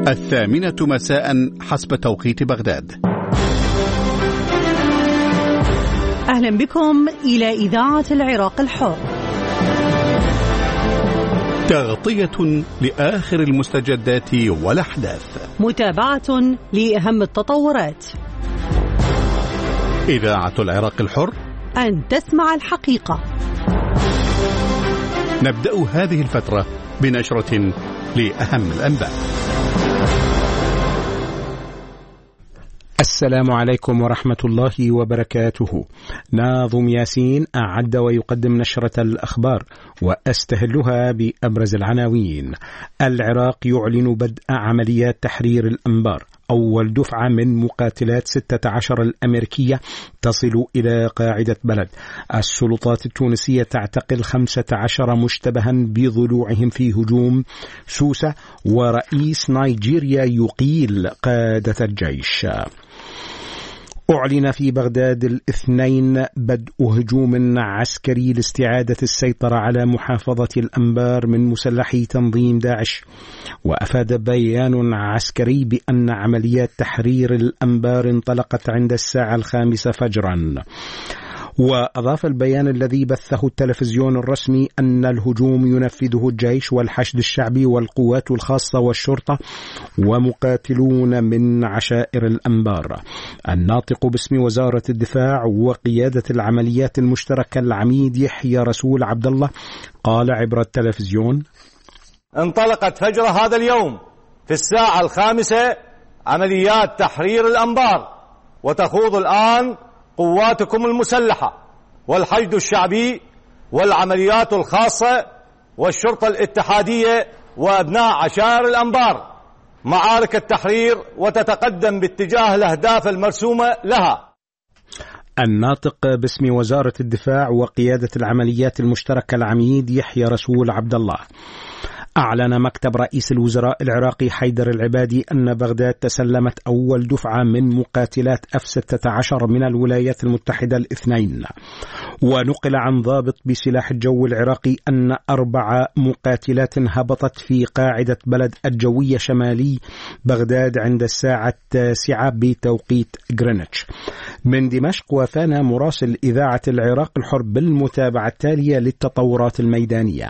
الثامنة مساء حسب توقيت بغداد. أهلا بكم إلى إذاعة العراق الحر. تغطية لآخر المستجدات والأحداث، متابعة لأهم التطورات. إذاعة العراق الحر، أن تسمع الحقيقة. نبدأ هذه الفترة بنشرة لأهم الأنباء. السلام عليكم ورحمة الله وبركاته. ناظم ياسين أعد ويقدم نشرة الأخبار، وأستهلها بأبرز العناوين. العراق يعلن بدء عمليات تحرير الأنبار، أول دفعة من مقاتلات 16 الأمريكية تصل إلى قاعدة بلد. السلطات التونسية تعتقل 15 مشتبها بضلوعهم في هجوم سوسة، ورئيس نيجيريا يقيل قادة الجيش. أعلن في بغداد الاثنين بدء هجوم عسكري لاستعادة السيطرة على محافظة الأنبار من مسلحي تنظيم داعش. وأفاد بيان عسكري بأن عمليات تحرير الأنبار انطلقت عند الساعة 5 فجرا. وأضاف البيان الذي بثه التلفزيون الرسمي أن الهجوم ينفذه الجيش والحشد الشعبي والقوات الخاصة والشرطة ومقاتلون من عشائر الأنبار. الناطق باسم وزارة الدفاع وقيادة العمليات المشتركة العميد يحيى رسول عبد الله قال عبر التلفزيون: انطلقت فجر هذا اليوم في الساعة 5 عمليات تحرير الأنبار، وتخوض الآن قواتكم المسلحة والحشد الشعبي والعمليات الخاصة والشرطة الاتحادية وأبناء عشائر الأنبار معارك التحرير، وتتقدم باتجاه الأهداف المرسومة لها. الناطق باسم وزارة الدفاع وقيادة العمليات المشتركة العميد يحيى رسول عبد الله. أعلن مكتب رئيس الوزراء العراقي حيدر العبادي أن بغداد تسلمت أول دفعة من مقاتلات F-16 من الولايات المتحدة الاثنين. ونقل عن ضابط بسلاح الجو العراقي أن 4 مقاتلات هبطت في قاعدة بلد الجوية شمالي بغداد عند الساعة 9 بتوقيت غرينتش. من دمشق وفانا مراسل إذاعة العراق الحر بالمتابعة التالية للتطورات الميدانية.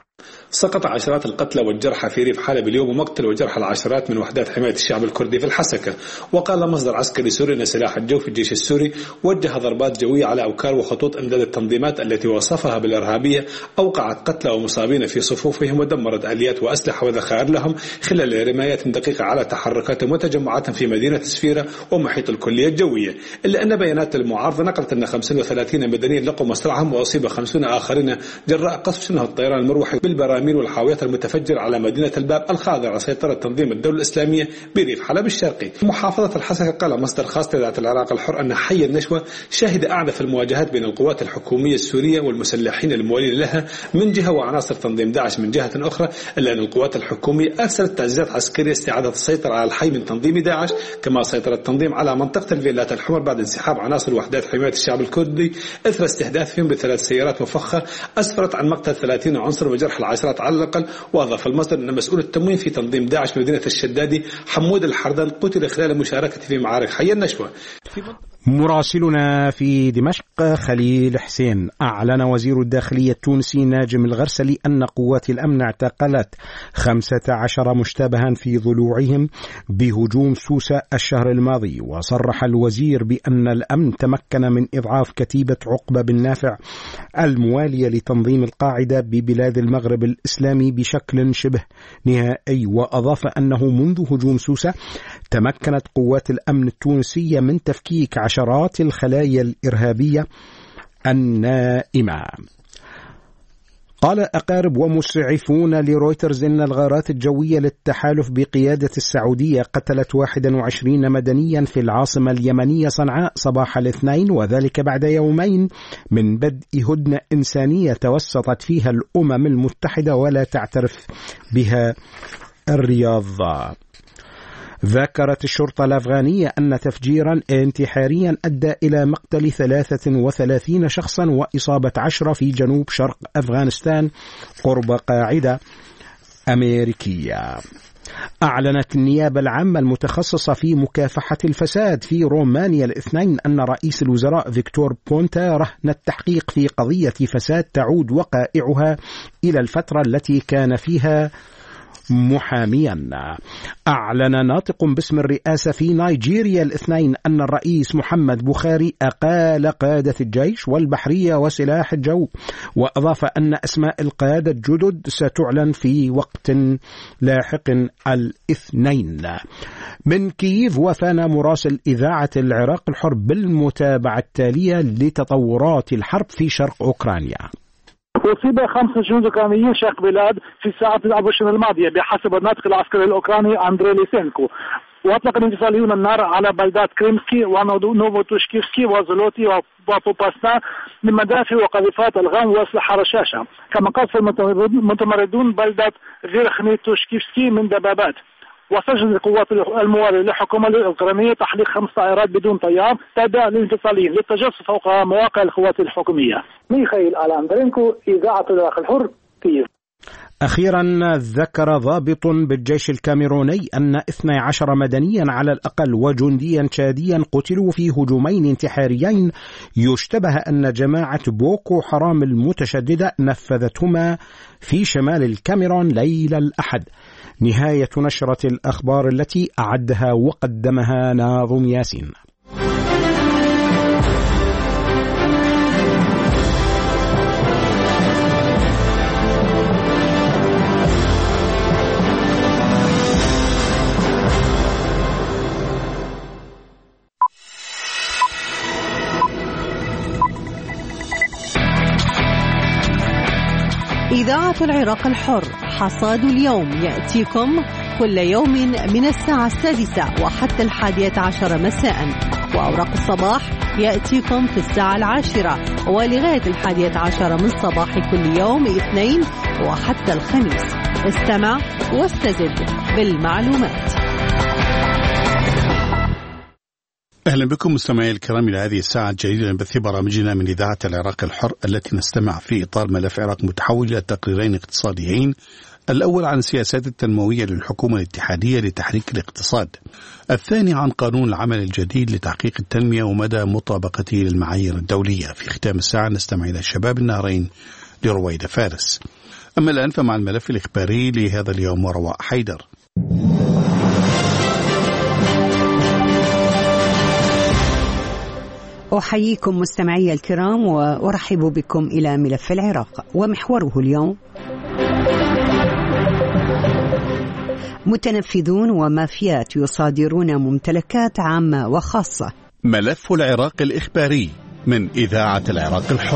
سقط عشرات القتلى والجرحى في ريف حلب اليوم، ومقتل وجرح العشرات من وحدات حماية الشعب الكردي في الحسكة. وقال مصدر عسكري سوري أن سلاح الجو في الجيش السوري وجه ضربات جوية على أوكار وخطوط إمداد التنظيمات التي وصفها بالإرهابية، أوقعت قتلى ومصابين في صفوفهم ودمرت آليات وأسلحة وذخائر لهم خلال رمايات دقيقة على تحركاتهم وتجمعاتهم في مدينة سفيرة ومحيط الكلية الجوية. إلا أن بيانات المعارضة نقلت أن 35 مدنيا لقوا مصرعهم، وأصيب 50 آخرين جراء قصف شنه الطيران المروحي بالبراميل والحاويات المتفجرة على مدينة الباب الخاضعة على سيطرة تنظيم الدولة الإسلامية بريف حلب الشرقي. محافظة الحسكة قال مصدر خاص لإذاعة العراق الحر أن حي النشوة شهد أعنف المواجهات بين القوات الحكومية السورية والمسلحين الموالين لها من جهة وعناصر تنظيم داعش من جهة أخرى، إلا أن القوات الحكومية أرسلت تعزيزات عسكرية استعادة السيطرة على الحي من تنظيم داعش، كما سيطر التنظيم على منطقة الفيلات الحمر بعد انسحاب عناصر وحدات حماية الشعب الكردي إثر استهدافهم ب3 سيارات مفخة أسفرت عن مقتل 30 عنصر وجرح العشرات على الأقل. وأضاف المصدر أن مسؤول التموين في تنظيم داعش مدينة الشدادي حمود الحردان قتل خلال مشاركته في معارك حي النشوة. مراسلنا في دمشق خليل حسين. أعلن وزير الداخلية التونسي ناجم الغرسلي أن قوات الأمن اعتقلت 15 مشتبها في ضلوعهم بهجوم سوسة الشهر الماضي. وصرح الوزير بأن الأمن تمكن من إضعاف كتيبة عقبة بن نافع الموالية لتنظيم القاعدة ببلاد المغرب الإسلامي بشكل شبه نهائي. وأضاف أنه منذ هجوم سوسة تمكنت قوات الأمن التونسية من تفكيك عشرات الخلايا الإرهابية النائمة. قال أقارب ومسعفون لرويترز إن الغارات الجوية للتحالف بقيادة السعودية قتلت 21 مدنيا في العاصمة اليمنية صنعاء صباح الاثنين، وذلك بعد يومين من بدء هدنة إنسانية توسطت فيها الأمم المتحدة ولا تعترف بها الرياض. ذكرت الشرطة الأفغانية أن تفجيرا انتحاريا أدى إلى مقتل 33 شخصا وإصابة 10 في جنوب شرق أفغانستان قرب قاعدة أمريكية. أعلنت النيابة العامة المتخصصة في مكافحة الفساد في رومانيا الاثنين أن رئيس الوزراء فيكتور بونتا رهن التحقيق في قضية فساد تعود وقائعها إلى الفترة التي كان فيها محاميا. أعلن ناطق باسم الرئاسة في نيجيريا الاثنين أن الرئيس محمد بوخاري أقال قادة الجيش والبحرية وسلاح الجو، وأضاف أن أسماء القادة الجدد ستعلن في وقت لاحق الاثنين. من كييف وفانا مراسل إذاعة العراق الحر بالمتابعة التالية لتطورات الحرب في شرق أوكرانيا. أصيب 5 جنود أوكرانيين شرق بلاد في الساعات الأبرشن الماضية بحسب الناطق العسكري الأوكراني أندري ليسينكو. وأطلق الانفصاليون النار على بلدات كريمسكي ونوفوتوشكيفسكي وزولوتي وبوباسنا من مدافع وقذيفات الغام وأسلحة رشاشة. كما قصف المتمردون بلدة غيرخنيتوشكيفسكي من دبابات. وسجلت القوات الموالية للحكومة الأوكرانية تحليق 5 طائرات بدون طيار تابعة للانفصاليين للتجسس فوق مواقع القوات الحكومية. ميخائيل ألاندرينكو، إذاعة العراق الحر، كييف. أخيرا ذكر ضابط بالجيش الكاميروني أن 12 مدنيا على الأقل وجنديا تشاديا قتلوا في هجومين انتحاريين يشتبه أن جماعة بوكو حرام المتشددة نفذتهما في شمال الكاميرون ليلة الأحد. نهاية نشرة الأخبار التي أعدها وقدمها ناظم ياسين. إذاعة العراق الحر، حصاد اليوم يأتيكم كل يوم من الساعة 6 وحتى 11 مساء، وأوراق الصباح يأتيكم في الساعة 10 ولغاية 11 من صباح كل يوم اثنين وحتى الخميس. استمع واستزد بالمعلومات. أهلا بكم مستمعي الكرام إلى هذه الساعة الجديدة من بث برامجنا من إذاعة العراق الحر، التي نستمع في إطار ملف عراق متحول إلى تقريرين اقتصاديين. الأول عن السياسات التنموية للحكومة الاتحادية لتحريك الاقتصاد، الثاني عن قانون العمل الجديد لتحقيق التنمية ومدى مطابقته للمعايير الدولية. في ختام الساعة نستمع إلى شباب النهرين لرويدة فارس. أما الآن فمع الملف الإخباري لهذا اليوم ورواء حيدر. أحييكم مستمعي الكرام وأرحب بكم إلى ملف العراق، ومحوره اليوم متنفذون ومافيات يصادرون ممتلكات عامة وخاصة. ملف العراق الإخباري من إذاعة العراق الحر.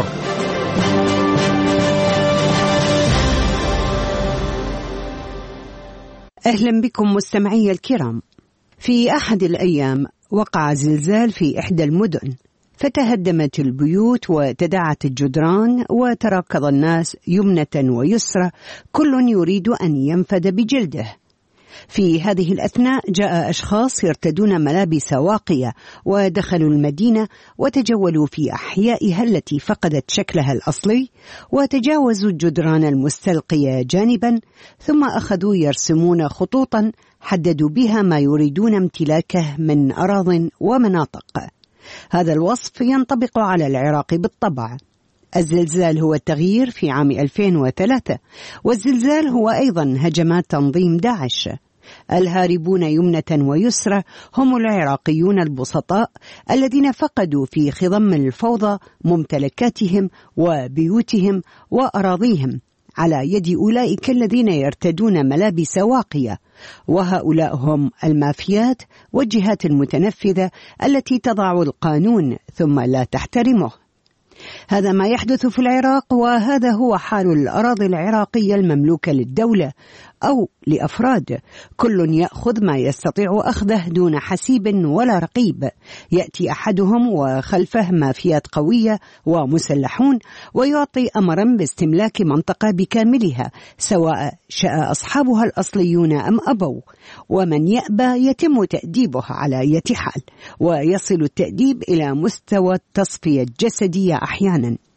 أهلا بكم مستمعي الكرام. في أحد الأيام وقع زلزال في إحدى المدن، فتهدمت البيوت وتداعت الجدران وتراكض الناس يمنة ويسرى، كل يريد أن ينفد بجلده. في هذه الأثناء جاء أشخاص يرتدون ملابس واقية ودخلوا المدينة وتجولوا في أحيائها التي فقدت شكلها الأصلي، وتجاوزوا الجدران المستلقية جانبا، ثم أخذوا يرسمون خطوطا حددوا بها ما يريدون امتلاكه من أراضٍ ومناطق. هذا الوصف ينطبق على العراق بالطبع. الزلزال هو التغيير في عام 2003، والزلزال هو أيضا هجمات تنظيم داعش. الهاربون يمنة ويسرى هم العراقيون البسطاء الذين فقدوا في خضم الفوضى ممتلكاتهم وبيوتهم وأراضيهم على يد أولئك الذين يرتدون ملابس واقية، وهؤلاء هم المافيات والجهات المتنفذة التي تضع القانون ثم لا تحترمه. هذا ما يحدث في العراق، وهذا هو حال الأراضي العراقية المملوكة للدولة أو لأفراد، كل يأخذ ما يستطيع أخذه دون حسيب ولا رقيب. يأتي أحدهم وخلفه مافيات قوية ومسلحون ويعطي أمرا باستملاك منطقة بكاملها، سواء شاء أصحابها الأصليون أم أبوا، ومن يأبى يتم تأديبه على أي حال، ويصل التأديب إلى مستوى التصفية الجسدية أحيانا.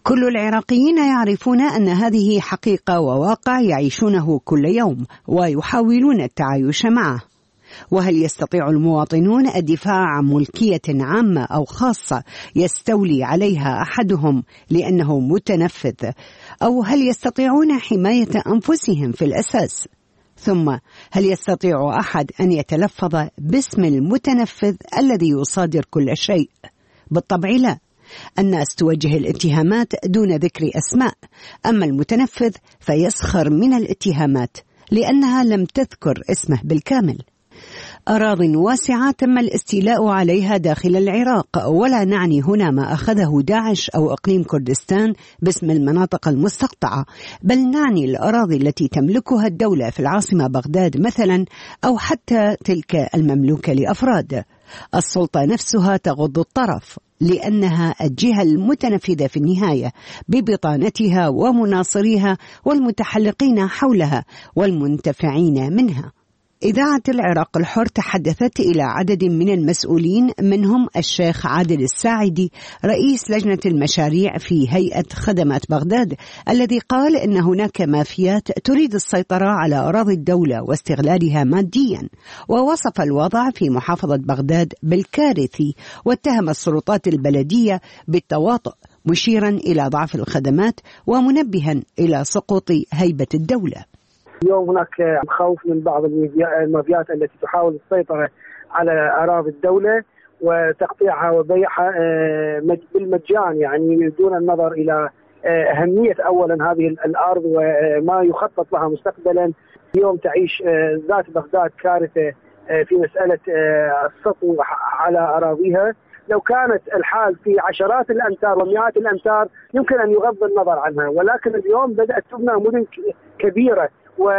كل العراقيين يعرفون أن هذه حقيقة وواقع يعيشونه كل يوم ويحاولون التعايش معه. وهل يستطيع المواطنون الدفاع عن ملكية عامة أو خاصة يستولي عليها أحدهم لأنه متنفذ، أو هل يستطيعون حماية أنفسهم في الأساس؟ ثم هل يستطيع أحد أن يتلفظ باسم المتنفذ الذي يصادر كل شيء؟ بالطبع لا. الناس توجه الاتهامات دون ذكر أسماء، أما المتنفذ فيسخر من الاتهامات لأنها لم تذكر اسمه بالكامل. أراضٍ واسعة تم الاستيلاء عليها داخل العراق، ولا نعني هنا ما أخذه داعش أو إقليم كردستان باسم المناطق المستقطعة، بل نعني الأراضي التي تملكها الدولة في العاصمة بغداد مثلا، أو حتى تلك المملوكة لأفراد. السلطة نفسها تغض الطرف لأنها الجهة المتنفذة في النهاية ببطانتها ومناصريها والمتحلقين حولها والمنتفعين منها. إذاعة العراق الحر تحدثت إلى عدد من المسؤولين، منهم الشيخ عادل الساعدي رئيس لجنة المشاريع في هيئة خدمات بغداد، الذي قال إن هناك مافيات تريد السيطرة على أراضي الدولة واستغلالها ماديا، ووصف الوضع في محافظة بغداد بالكارثي، واتهم السلطات البلدية بالتواطؤ، مشيرا إلى ضعف الخدمات ومنبها إلى سقوط هيبة الدولة. اليوم هناك خوف من بعض المافيات التي تحاول السيطرة على أراضي الدولة وتقطيعها وبيعها بالمجان، يعني دون النظر إلى أهمية أولا هذه الأرض وما يخطط لها مستقبلا. اليوم تعيش ذات بغداد كارثة في مسألة السطو على أراضيها. لو كانت الحال في عشرات الأمتار ومئات الأمتار يمكن أن يغض النظر عنها، ولكن اليوم بدأت تبنى مدن كبيرة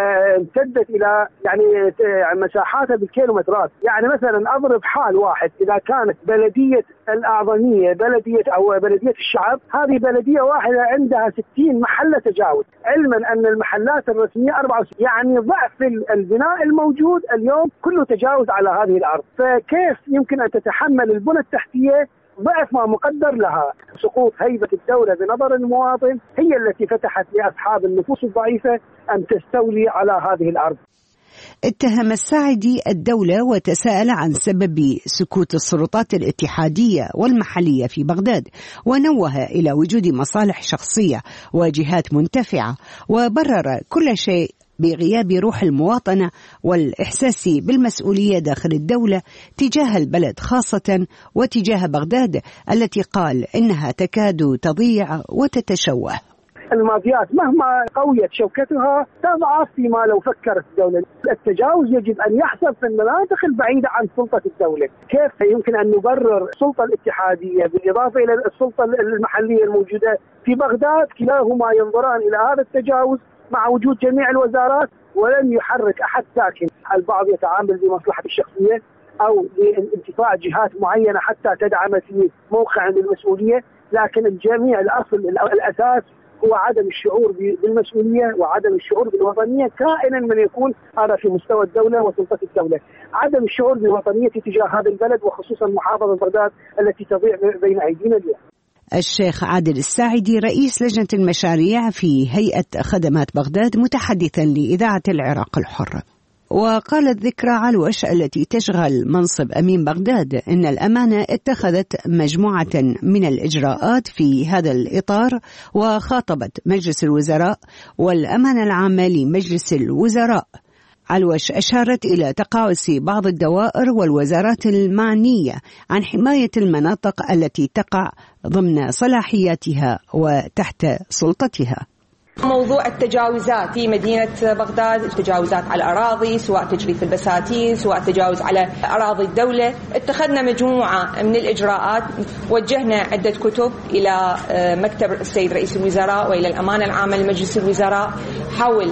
وامتدت إلى يعني مساحاتها بالكيلومترات. يعني مثلا أضرب حال واحد، إذا كانت بلدية الأعظمية بلدية الشعب، هذه بلدية واحدة عندها 60 محلة تجاوز، علما أن المحلات الرسمية 64، يعني ضعف البناء الموجود اليوم كله تجاوز على هذه الأرض. فكيف يمكن أن تتحمل البنى التحتية ضعف ما مقدر لها؟ سقوط هيبة الدولة بنظر المواطن هي التي فتحت لأصحاب النفوس الضعيفة أن تستولي على هذه الأرض. اتهم الساعدي الدولة وتساءل عن سبب سكوت السلطات الاتحادية والمحلية في بغداد، ونوه إلى وجود مصالح شخصية وجهات منتفعة، وبرر كل شيء بغياب روح المواطنة والإحساس بالمسؤولية داخل الدولة تجاه البلد خاصة وتجاه بغداد التي قال إنها تكاد تضيع وتتشوه. المافيات مهما قويت شوكتها تضعف فيما لو فكرت الدولة. التجاوز يجب أن يحصل في المناطق البعيدة عن سلطة الدولة. كيف يمكن أن نبرر السلطة الاتحادية بالإضافة إلى السلطة المحلية الموجودة في بغداد؟ كلاهما ينظران إلى هذا التجاوز مع وجود جميع الوزارات، ولم يحرك أحد ساكن. البعض يتعامل بمصلحة الشخصية أو لانتفاع جهات معينة حتى تدعم في موقع المسؤولية، لكن الجميع الأساس هو عدم الشعور بالمسؤولية وعدم الشعور بالوطنية كائنا من يكون هذا في مستوى الدولة وسلطة الدولة. عدم الشعور بالوطنية تجاه هذا البلد وخصوصا محافظة بغداد التي تضيع بين أيدينا اليوم. الشيخ عادل الساعدي رئيس لجنة المشاريع في هيئة خدمات بغداد متحدثا لإذاعة العراق الحر. وقالت ذكرى علوش التي تشغل منصب أمين بغداد إن الأمانة اتخذت مجموعة من الإجراءات في هذا الإطار، وخاطبت مجلس الوزراء والأمانة العامة لمجلس الوزراء. علوش أشارت إلى تقاعس بعض الدوائر والوزارات المعنية عن حماية المناطق التي تقع ضمن صلاحياتها وتحت سلطتها. موضوع التجاوزات في مدينة بغداد، التجاوزات على الأراضي، سواء تجريف البساتين سواء تجاوز على أراضي الدولة، اتخذنا مجموعة من الإجراءات. وجهنا عدة كتب إلى مكتب السيد رئيس الوزراء وإلى الأمانة العامة لمجلس الوزراء حول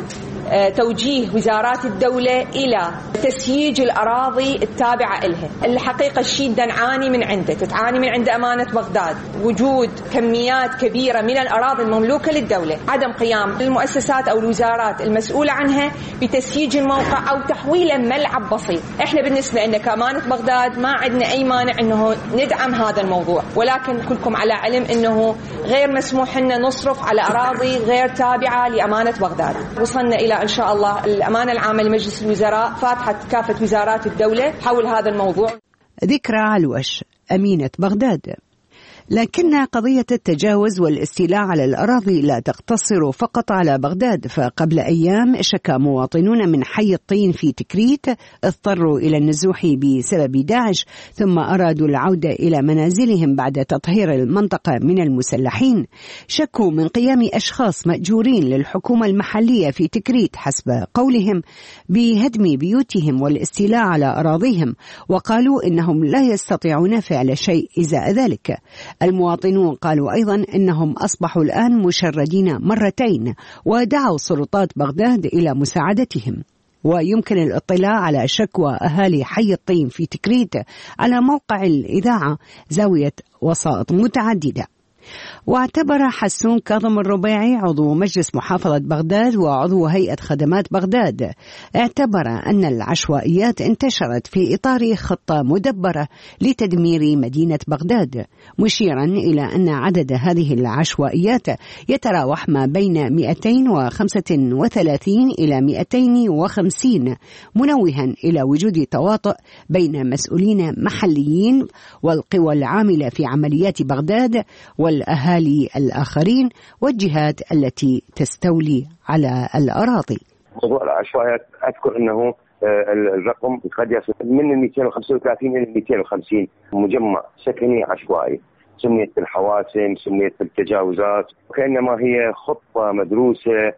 توجيه وزارات الدولة إلى تسييج الأراضي التابعة إلها. الحقيقة الشيء ده نعاني من عنده، تتعاني من عنده أمانة بغداد، وجود كميات كبيرة من الأراضي المملوكة للدولة، عدم قيام المؤسسات أو الوزارات المسؤولة عنها بتسييج الموقع أو تحويله ملعب بسيط. إحنا بالنسبة لنا كأمانة بغداد ما عندنا أي مانع إنه ندعم هذا الموضوع، ولكن كلكم على علم إنه غير مسموح لنا نصرف على أراضي غير تابعة لأمانة بغداد. وصلنا إلى إن شاء الله الأمانة العامة لمجلس الوزراء فاتحت كافة وزارات الدولة حول هذا الموضوع. ذكرى علوش أمينة بغداد. لكن قضية التجاوز والاستيلاء على الأراضي لا تقتصر فقط على بغداد، فقبل أيام شكى مواطنون من حي الطين في تكريت اضطروا إلى النزوح بسبب داعش، ثم أرادوا العودة إلى منازلهم بعد تطهير المنطقة من المسلحين. شكوا من قيام أشخاص مأجورين للحكومة المحلية في تكريت حسب قولهم بهدم بيوتهم والاستيلاء على أراضيهم، وقالوا إنهم لا يستطيعون فعل شيء إزاء ذلك. المواطنون قالوا أيضا إنهم أصبحوا الآن مشردين مرتين، ودعوا سلطات بغداد إلى مساعدتهم. ويمكن الاطلاع على شكوى أهالي حي الطين في تكريت على موقع الإذاعة زاوية وسائط متعددة. واعتبر حسون كاظم الربيعي عضو مجلس محافظة بغداد وعضو هيئة خدمات بغداد اعتبر أن العشوائيات انتشرت في إطار خطة مدبرة لتدمير مدينة بغداد، مشيرا إلى أن عدد هذه العشوائيات يتراوح ما بين 235 إلى 250، منوها إلى وجود تواطؤ بين مسؤولين محليين والقوى العاملة في عمليات بغداد والأهالي الآخرين والجهات التي تستولي على الأراضي. موضوع العشوائيات أذكر أنه الرقم قد يصل من 235 إلى 250 مجمع سكني عشوائي، سميت بالحواسم، سميت بالتجاوزات، وكأنما هي خطة مدروسة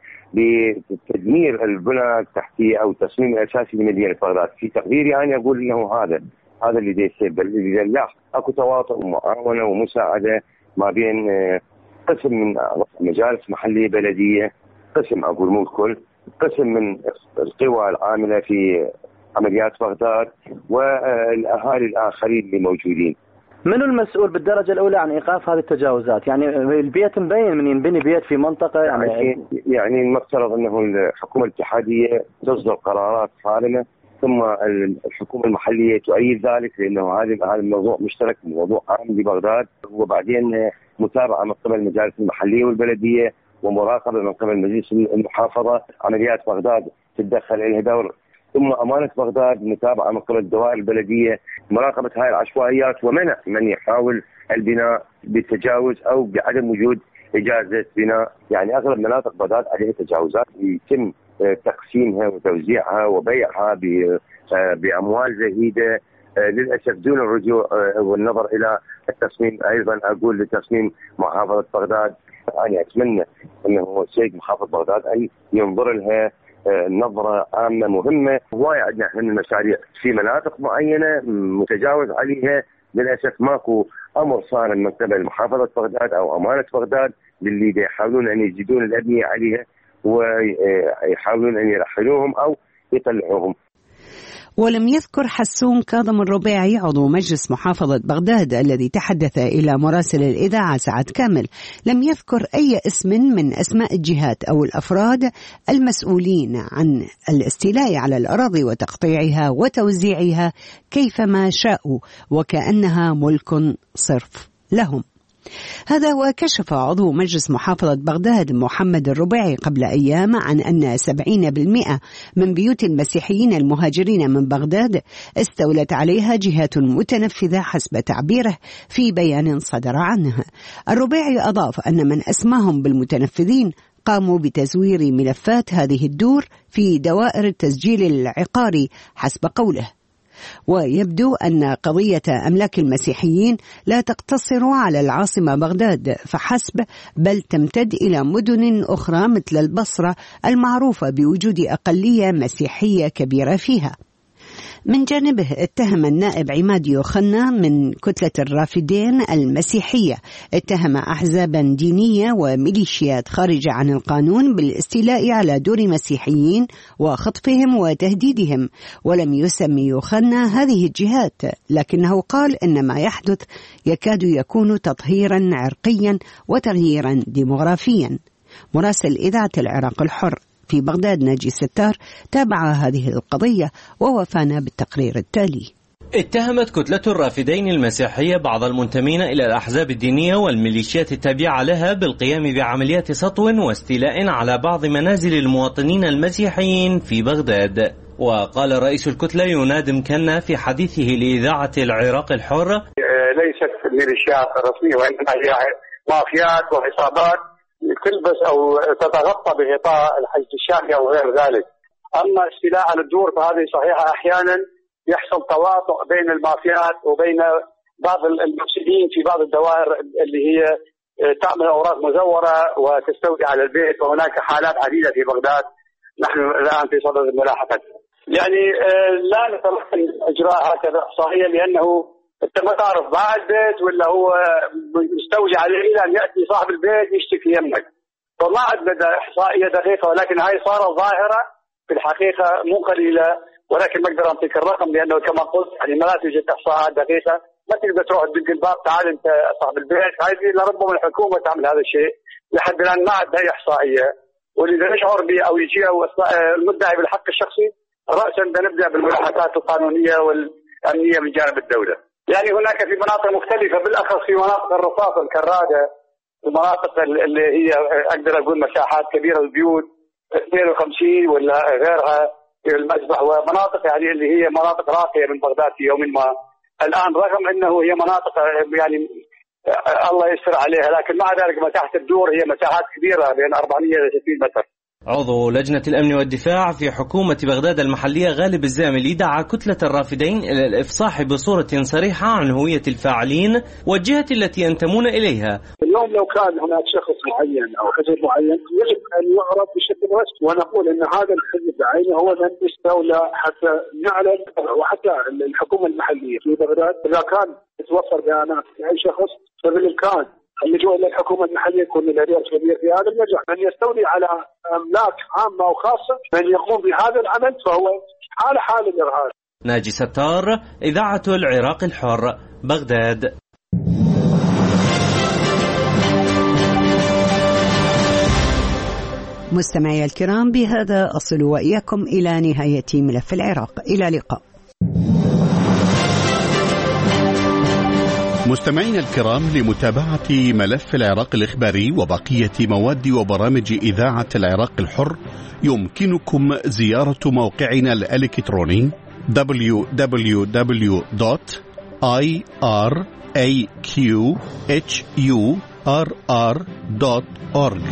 لتدمير البنى التحتية أو التصميم الأساسي لمدينة بغداد. في تقديري أنا أقول أنه هذا اللي يسبب لا أكو تواطؤ ومعاونة ومساعدة ما بين قسم من مجالس محلية بلدية، قسم أقول مو الكل، قسم من القوى العاملة في عمليات بغداد والأهالي الآخرين اللي موجودين. من المسؤول بالدرجة الأولى عن إيقاف هذه التجاوزات؟ يعني البيت مبين من ينبني بيت في منطقة يعني المفترض أنه الحكومة الاتحادية تصدر قرارات صارمة، ثم الحكومة المحلية تؤيد ذلك، لأنه هذا الموضوع مشترك، موضوع عام لبغداد، وبعدين متابعة من قبل المجالس المحلية والبلدية ومراقبة من قبل مجلس المحافظة. عمليات بغداد تتدخل إليها دور، ثم أمانة بغداد متابعة من قبل الدوائر البلدية، مراقبة هاي العشوائيات ومنع من يحاول البناء بالتجاوز أو بعدم وجود إجازة بناء. يعني أغلب مناطق بغداد عليها تجاوزات يتم تقسيمها وتوزيعها وبيعها بأموال زهيدة للأسف دون الرجوع والنظر إلى التصميم. أيضا أقول لتصميم محافظة بغداد، أنا أتمنى أنه السيد محافظ بغداد أن ينظر لها نظرة عامة مهمة. هواي عندنا احنا المشاريع في مناطق معينة متجاوز عليها، للأسف ماكو أمر صار من قبل محافظة بغداد أو أمانة بغداد للي يحاولون أن يزيدون الأبنية عليها ويحاولون أن يرحلوهم أو يطلعوهم. ولم يذكر حسون كاظم الربيعي عضو مجلس محافظة بغداد الذي تحدث إلى مراسل الإذاعة سعد كامل، لم يذكر أي اسم من أسماء الجهات أو الأفراد المسؤولين عن الاستيلاء على الأراضي وتقطيعها وتوزيعها كيفما شاءوا وكأنها ملك صرف لهم. هذا وكشف عضو مجلس محافظة بغداد محمد الربيعي قبل أيام عن أن 70% من بيوت المسيحيين المهاجرين من بغداد استولت عليها جهات متنفذة حسب تعبيره في بيان صدر عنه. الربيعي أضاف أن من أسماهم بالمتنفذين قاموا بتزوير ملفات هذه الدور في دوائر التسجيل العقاري حسب قوله. ويبدو أن قضية أملاك المسيحيين لا تقتصر على العاصمة بغداد فحسب، بل تمتد إلى مدن أخرى مثل البصرة المعروفة بوجود أقلية مسيحية كبيرة فيها. من جانبه اتهم النائب عماد يوخنا من كتلة الرافدين المسيحية اتهم أحزابا دينية وميليشيات خارجة عن القانون بالاستيلاء على دور مسيحيين وخطفهم وتهديدهم، ولم يسمي يوخنا هذه الجهات، لكنه قال إن ما يحدث يكاد يكون تطهيرا عرقيا وتغييرا ديمغرافيا. مراسل إذاعة العراق الحر في بغداد ناجي ستار تابع هذه القضية ووفانا بالتقرير التالي. اتهمت كتلة الرافدين المسيحية بعض المنتمين إلى الأحزاب الدينية والميليشيات التابعة لها بالقيام بعمليات سطو واستيلاء على بعض منازل المواطنين المسيحيين في بغداد. وقال رئيس الكتلة يوناد مكنا في حديثه لإذاعة العراق الحر: ليست ميليشيات رسمية، وإنما هي مافيات وعصابات تلبس أو تتغطى بغطاء الحشد الشامي أو غير ذلك. أما استيلاء على الدور فهذه صحيحة، أحيانا يحصل تواطؤ بين المافيات وبين بعض المفسدين في بعض الدوائر اللي هي تعمل أوراق مزورة وتستولي على البيت، وهناك حالات عديدة في بغداد نحن الآن في صدد ملاحقتها. يعني لا نتمكن إجراء هكذا إحصائية، لأنه أنت ما تعرف باع البيت ولا هو مستولي عليه إلى أن يأتي صاحب البيت يشتكي يمك، فما عندنا إحصائية دقيقة، ولكن هاي صارت ظاهرة في الحقيقة مو قليلة، ولكن ما أقدر أعطيك الرقم لأنه كما قلت يعني ما لا توجد إحصاءات دقيقة. ما تقدر تروح تدق الباب تعال أنت صاحب البيت، هذه لربما الحكومة تعمل هذا الشيء، لحد الآن ما عندها إحصائية. واللي نشعر به أو يجي أو المدعي بالحق الشخصي رأسا نبدأ بالملاحقات القانونية والأمنية من جانب الدولة. يعني هناك في مناطق مختلفة، بالأخص في مناطق الرصاص الكرادة، المناطق اللي هي أقدر أقول مساحات كبيرة، البيوت 52 ولا غيرها في المسبح، ومناطق يعني اللي هي مناطق راقية من بغداد في يوم ما. الآن رغم أنه هي مناطق يعني الله يستر عليها، لكن مع ذلك مساحة الدور هي مساحات كبيرة بين 400 إلى 60 متر. عضو لجنة الأمن والدفاع في حكومة بغداد المحلية غالب الزاملي دعا كتلة الرافدين إلى الإفصاح بصورة صريحة عن هوية الفاعلين والجهة التي ينتمون إليها. اليوم لو كان هناك شخص معين أو حزب معين يجب أن يعرف بشكل رسمي، ونقول أن هذا الحزب بعينه هو من استولى حتى نعلن، وحتى الحكومة المحلية في بغداد إذا كان يتوفر بيانات لأي شخص فبالإمكان اللجوء إلى الحكومة المحلية يكون لديها كبير في هذا المجال. من يستولي على أملاك عامة وخاصة، من يقوم بهذا العمل فهو حال الإرهاب. ناجي ستار، إذاعة العراق الحر، بغداد. مستمعي الكرام، بهذا أصل وإياكم إلى نهاية ملف العراق. إلى اللقاء. مستمعينا الكرام، لمتابعة ملف العراق الإخباري وبقية مواد وبرامج إذاعة العراق الحر يمكنكم زيارة موقعنا الإلكتروني www.iraqhurr.org.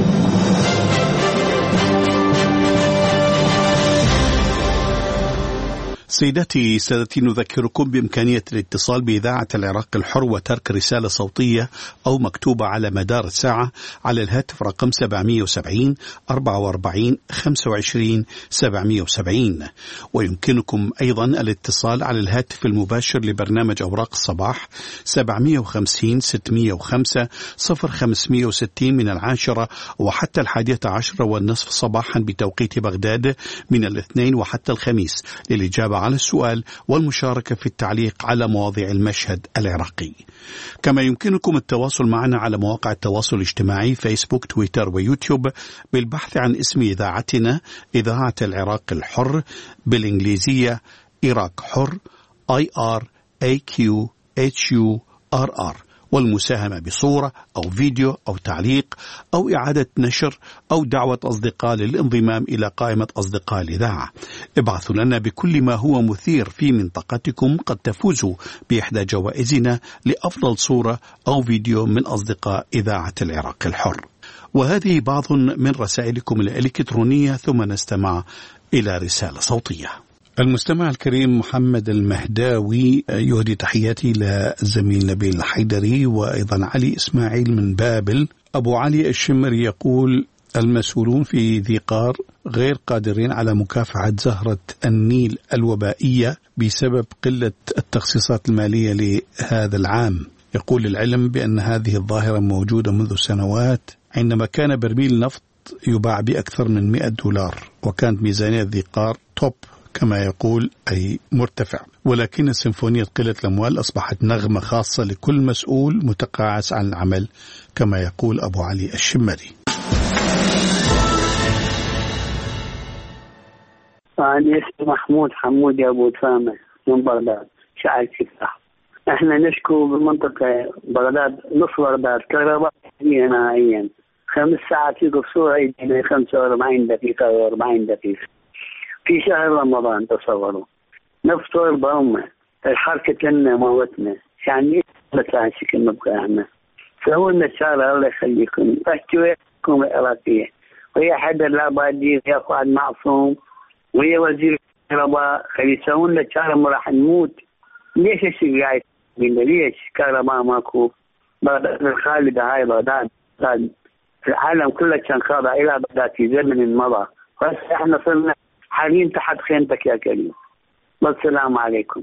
سيداتي سادتي، نذكركم بإمكانية الاتصال بإذاعة العراق الحر وترك رسالة صوتية أو مكتوبة على مدار الساعة على الهاتف رقم 770 44 25 770. ويمكنكم أيضا الاتصال على الهاتف المباشر لبرنامج أوراق الصباح 750 605 0560 من 10 وحتى 11:10 والنصف صباحا بتوقيت بغداد من الاثنين وحتى الخميس للإجابة على السؤال والمشاركة في التعليق على مواضيع المشهد العراقي. كما يمكنكم التواصل معنا على مواقع التواصل الاجتماعي فيسبوك، تويتر ويوتيوب بالبحث عن اسم إذاعتنا إذاعة العراق الحر بالإنجليزية عراق حر IRAQHURR، والمساهمة بصورة أو فيديو أو تعليق أو إعادة نشر أو دعوة أصدقاء للانضمام إلى قائمة أصدقاء الإذاعة. ابعثوا لنا بكل ما هو مثير في منطقتكم، قد تفوزوا بإحدى جوائزنا لأفضل صورة أو فيديو من أصدقاء إذاعة العراق الحر. وهذه بعض من رسائلكم الإلكترونية، ثم نستمع إلى رسالة صوتية. المستمع الكريم محمد المهداوي يهدي تحياتي للزميل نبيل الحيدري وأيضا علي إسماعيل من بابل. أبو علي الشمري يقول: المسؤولون في ذي قار غير قادرين على مكافحة زهرة النيل الوبائية بسبب قلة التخصيصات المالية لهذا العام. يقول العلم بأن هذه الظاهرة موجودة منذ سنوات، عندما كان برميل النفط يباع بأكثر من $100 وكانت ميزانية ذي قار توب كما يقول أي مرتفع، ولكن سيمفونية قلة الأموال أصبحت نغمة خاصة لكل مسؤول متقاعس عن العمل كما يقول أبو علي الشمري. أنا اسمي محمود حمود يا أبو أسامة من بغداد شعر كفتح. احنا نشكو بمنطقة بغداد نص بغداد كهرباء نهائيا 5 ساعات يقصوها يدينا 45 دقيقة و40 دقيقة في شهر رمضان. تصوروا نفطر بأمة الحركة كنا موتنا يعني مثلا شكل نبقى احنا سووا لنا شغلة الله يخليكم احتوائكم العراقية وهي حدا العبادي ويا فؤاد معصوم وهي وزير الكهرباء خلي يسوون لنا شغلة راح نموت. ليش الشيء قاعد ليش كهرباء ماكو؟ بغداد الخالدة هاي بغداد العالم كله كان خاضع إلى بغداد في زمن مضى، وهسه احنا صرنا حاليا تحت خيمتك يا كريم. والسلام عليكم.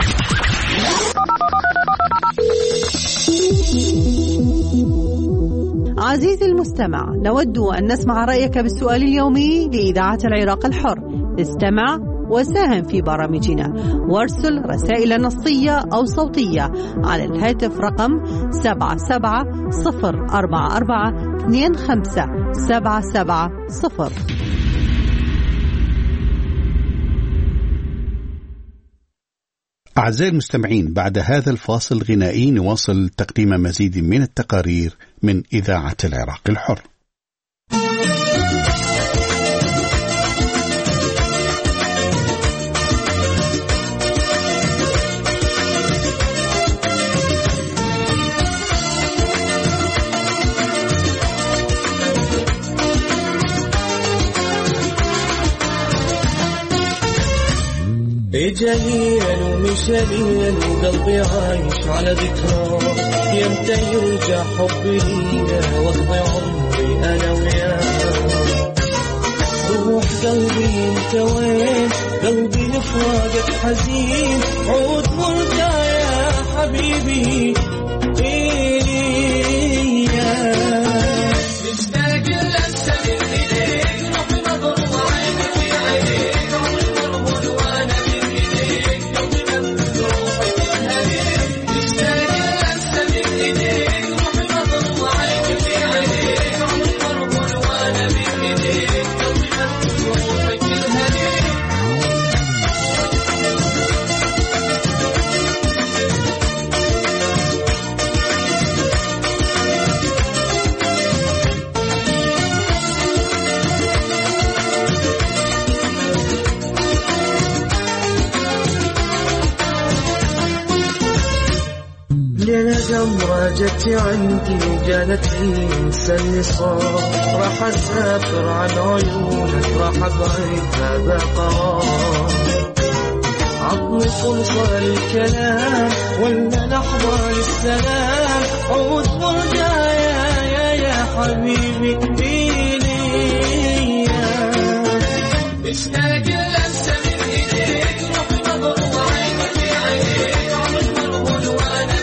عزيزي المستمع، نود أن نسمع رأيك بالسؤال اليومي لإذاعة العراق الحر. استمع وساهم في برامجنا وارسل رسائل نصية أو صوتية على الهاتف رقم 7704425770. أعزائي المستمعين، بعد هذا الفاصل الغنائي نواصل تقديم مزيد من التقارير من إذاعة العراق الحر. جليل ومشليل وقلبي عايش على ذكرى يمتى يرجع حبي لينا واقضي عمري انا وياه. روح قلبي انت وين؟ قلبي لفراقك حزين، عود وارجع يا حبيبي إيا مشتاق لسه من ايديك روح نظر وعيني في عينيك عمري مرهون وانا جمرة جت عندي قالت لي انسى اللي صار، راح اسافر عن عيونك راح ابعد هذا قرار. عطني فرصة للكلام ولا لحظة للسلام، عود وارجع يا حبيبي إليا اشتاق لسه من ايديك روح نظر وعيني في عينيك عمري مرهون وانا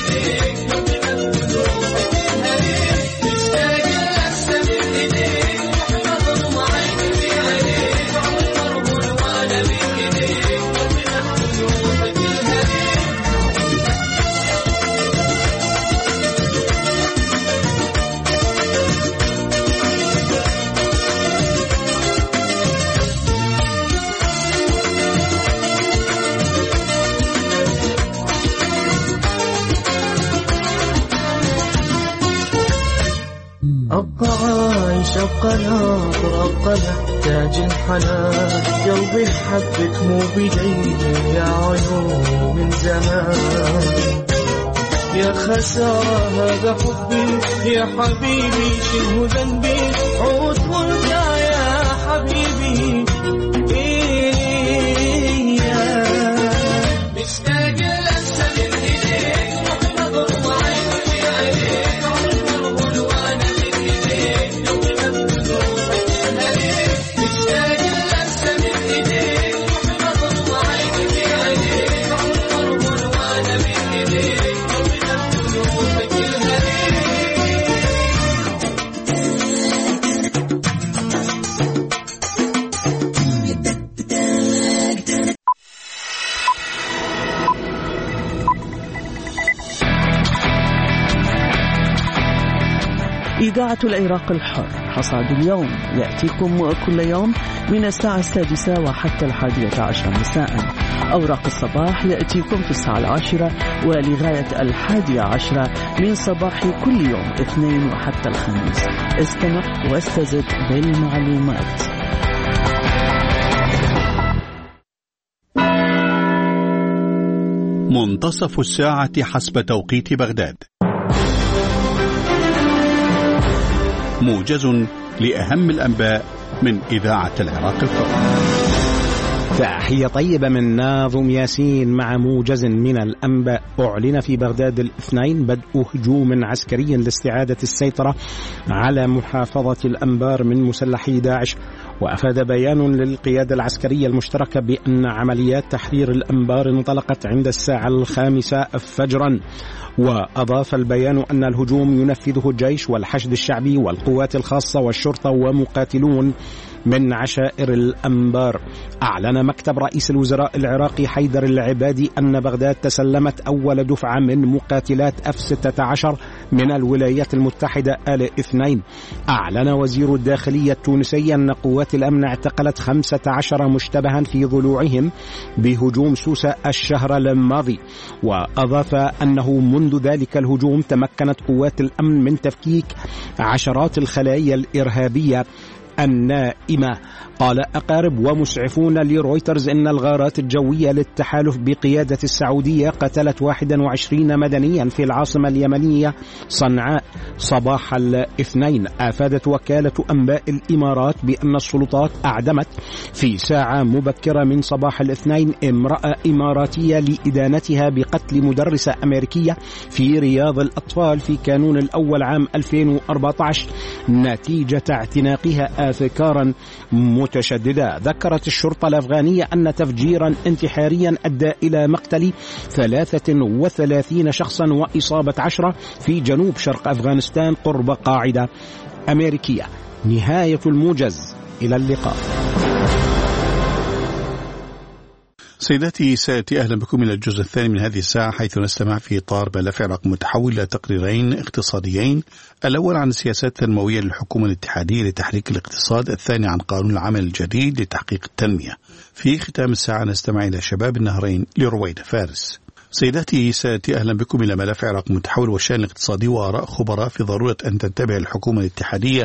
أبقى ناظر أبقى محتاج الحنان، قلبي حبك مو بيدي يا عيوني من زمان. يا خسارة هذا حبي يا حبيبي شنو ذنبي، عود وارجع يا حبيبي إيا مشتاق لسه من إيديك روح نظر وعيني في عينيك عمري مرهون وأنا مشتاق لسه من إيديك روح نظر وعيني في عينيك إذاعة العراق الحر حصاد اليوم يأتيكم كل يوم من الساعة 6 وحتى 11 مساء. أوراق الصباح يأتيكم في الساعة 10 ولغاية 11 من صباح كل يوم اثنين وحتى الخميس. استمع واستزد بالمعلومات. منتصف الساعة حسب توقيت بغداد. موجز لأهم الأنباء من إذاعة العراق الحر. تحية طيبة من ناظم ياسين مع موجز من الأنباء. أعلن في بغداد الاثنين بدء هجوم عسكري لاستعادة السيطرة على محافظة الأنبار من مسلحي داعش. وأفاد بيان للقيادة العسكرية المشتركة بأن عمليات تحرير الأنبار انطلقت عند الساعة 5 فجرا. وأضاف البيان أن الهجوم ينفذه الجيش والحشد الشعبي والقوات الخاصة والشرطة ومقاتلون من عشائر الأنبار. أعلن مكتب رئيس الوزراء العراقي حيدر العبادي أن بغداد تسلمت أول دفعة من مقاتلات F-16 من الولايات المتحدة آل 2. أعلن وزير الداخلية التونسي أن قوات الأمن اعتقلت 15 مشتبها في ضلوعهم بهجوم سوسة الشهر الماضي. وأضاف أنه منذ ذلك الهجوم تمكنت قوات الأمن من تفكيك عشرات الخلايا الإرهابية النائمة. قال أقارب ومسعفون لرويترز إن الغارات الجوية للتحالف بقيادة السعودية قتلت 21 مدنيا في العاصمة اليمنية صنعاء صباح الاثنين. أفادت وكالة أنباء الإمارات بأن السلطات أعدمت في ساعة مبكرة من صباح الاثنين امرأة إماراتية لإدانتها بقتل مدرسة أمريكية في رياض الأطفال في كانون الأول عام 2014 نتيجة اعتناقها أفكارا متشددة. ذكرت الشرطة الأفغانية أن تفجيرا انتحاريا أدى إلى مقتل 33 شخصا وإصابة 10 في جنوب شرق أفغانستان قرب قاعدة أمريكية. نهاية الموجز، إلى اللقاء. سيداتي سادتي، أهلا بكم إلى الجزء الثاني من هذه الساعة، حيث نستمع في إطار ملف العراق متحول إلى تقريرين اقتصاديين. الأول عن السياسات التنموية للحكومة الاتحادية لتحريك الاقتصاد، الثاني عن قانون العمل الجديد لتحقيق التنمية. في ختام الساعة نستمع إلى شباب النهرين لرويدة فارس. سيداتي سادتي، أهلا بكم إلى ملف العراق متحول والشأن الاقتصادي وآراء خبراء في ضرورة أن تنتبه الحكومة الاتحادية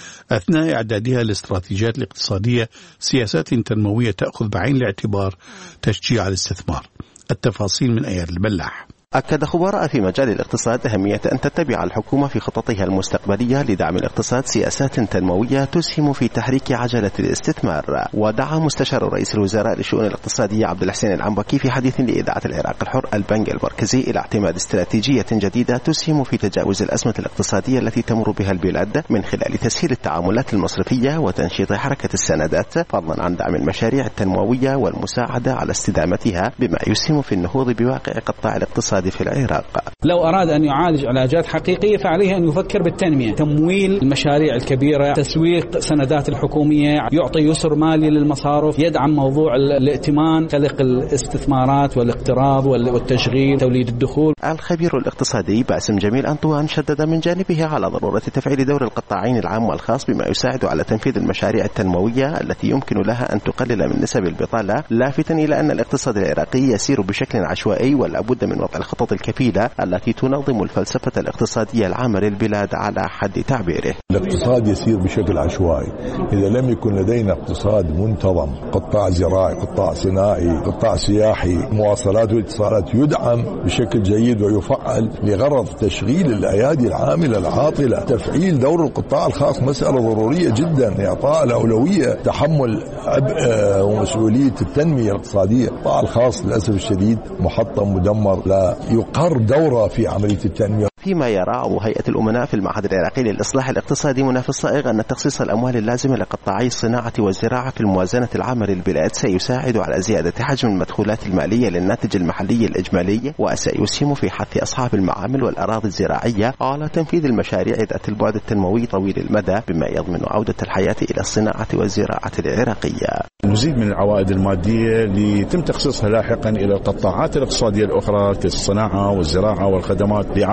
أثناء إعدادها الاستراتيجيات الاقتصادية سياسات تنموية تأخذ بعين الاعتبار تشجيع الاستثمار. التفاصيل من أياد البلاح. أكد خبراء في مجال الاقتصاد أهمية أن تتبع الحكومة في خططها المستقبلية لدعم الاقتصاد سياسات تنموية تسهم في تحريك عجلة الاستثمار. ودعا مستشار رئيس الوزراء للشؤون الاقتصادية عبد الحسين العنبكي في حديث لإذاعة العراق الحر البنك المركزي إلى اعتماد استراتيجية جديدة تسهم في تجاوز الأزمة الاقتصادية التي تمر بها البلاد من خلال تسهيل التعاملات المصرفية وتنشيط حركة السندات، فضلا عن دعم المشاريع التنموية والمساعدة على استدامتها بما يسهم في النهوض بواقع قطاع الاقتصاد في العراق. لو أراد أن يعالج علاجات حقيقية فعليه أن يفكر بالتنمية، تمويل المشاريع الكبيرة، تسويق سندات الحكومية، يعطي يسر مالي للمصارف، يدعم موضوع الائتمان، خلق الاستثمارات والاقتراض والتشغيل، توليد الدخول. الخبير الاقتصادي باسم جميل أنطوان شدد من جانبه على ضرورة تفعيل دور القطاعين العام والخاص بما يساعد على تنفيذ المشاريع التنموية التي يمكن لها أن تقلل من نسب البطالة، لافتا إلى أن الاقتصاد العراقي يسير بشكل عشوائي ولا بد من وضع الخطط الكفيلة التي تنظم الفلسفة الاقتصادية العامة للبلاد على حد تعبيره. الاقتصاد يسير بشكل عشوائي إذا لم يكن لدينا اقتصاد منتظم، قطاع زراعي، قطاع صناعي، قطاع سياحي، مواصلات واتصالات يدعم بشكل جيد ويفعل لغرض تشغيل الأيادي العاملة العاطلة. تفعيل دور القطاع الخاص مسألة ضرورية جدا، إعطاء الأولوية، تحمل عبء ومسؤولية التنمية الاقتصادية. القطاع الخاص للأسف الشديد محطم مدمر، لا يقر دوره في عملية التنمية. فيما يرى عضو هيئة الأمناء في المعهد العراقي للإصلاح الاقتصادي مناف الصائغ أن تخصيص الأموال اللازمة لقطاعي الصناعة والزراعة في الموازنة العامة للبلاد سيساعد على زيادة حجم المدخولات المالية للناتج المحلي الإجمالي، وسيسهم في حث أصحاب المعامل والأراضي الزراعية على تنفيذ المشاريع ذات البعد التنموي طويل المدى بما يضمن عودة الحياة إلى الصناعة والزراعة العراقية. المزيد من العوائد المادية ليتم تخصيصها لاحقا إلى القطاعات الاقتصادية الأخرى كالصناعة والزراعة والخدمات لإعادة تنشيط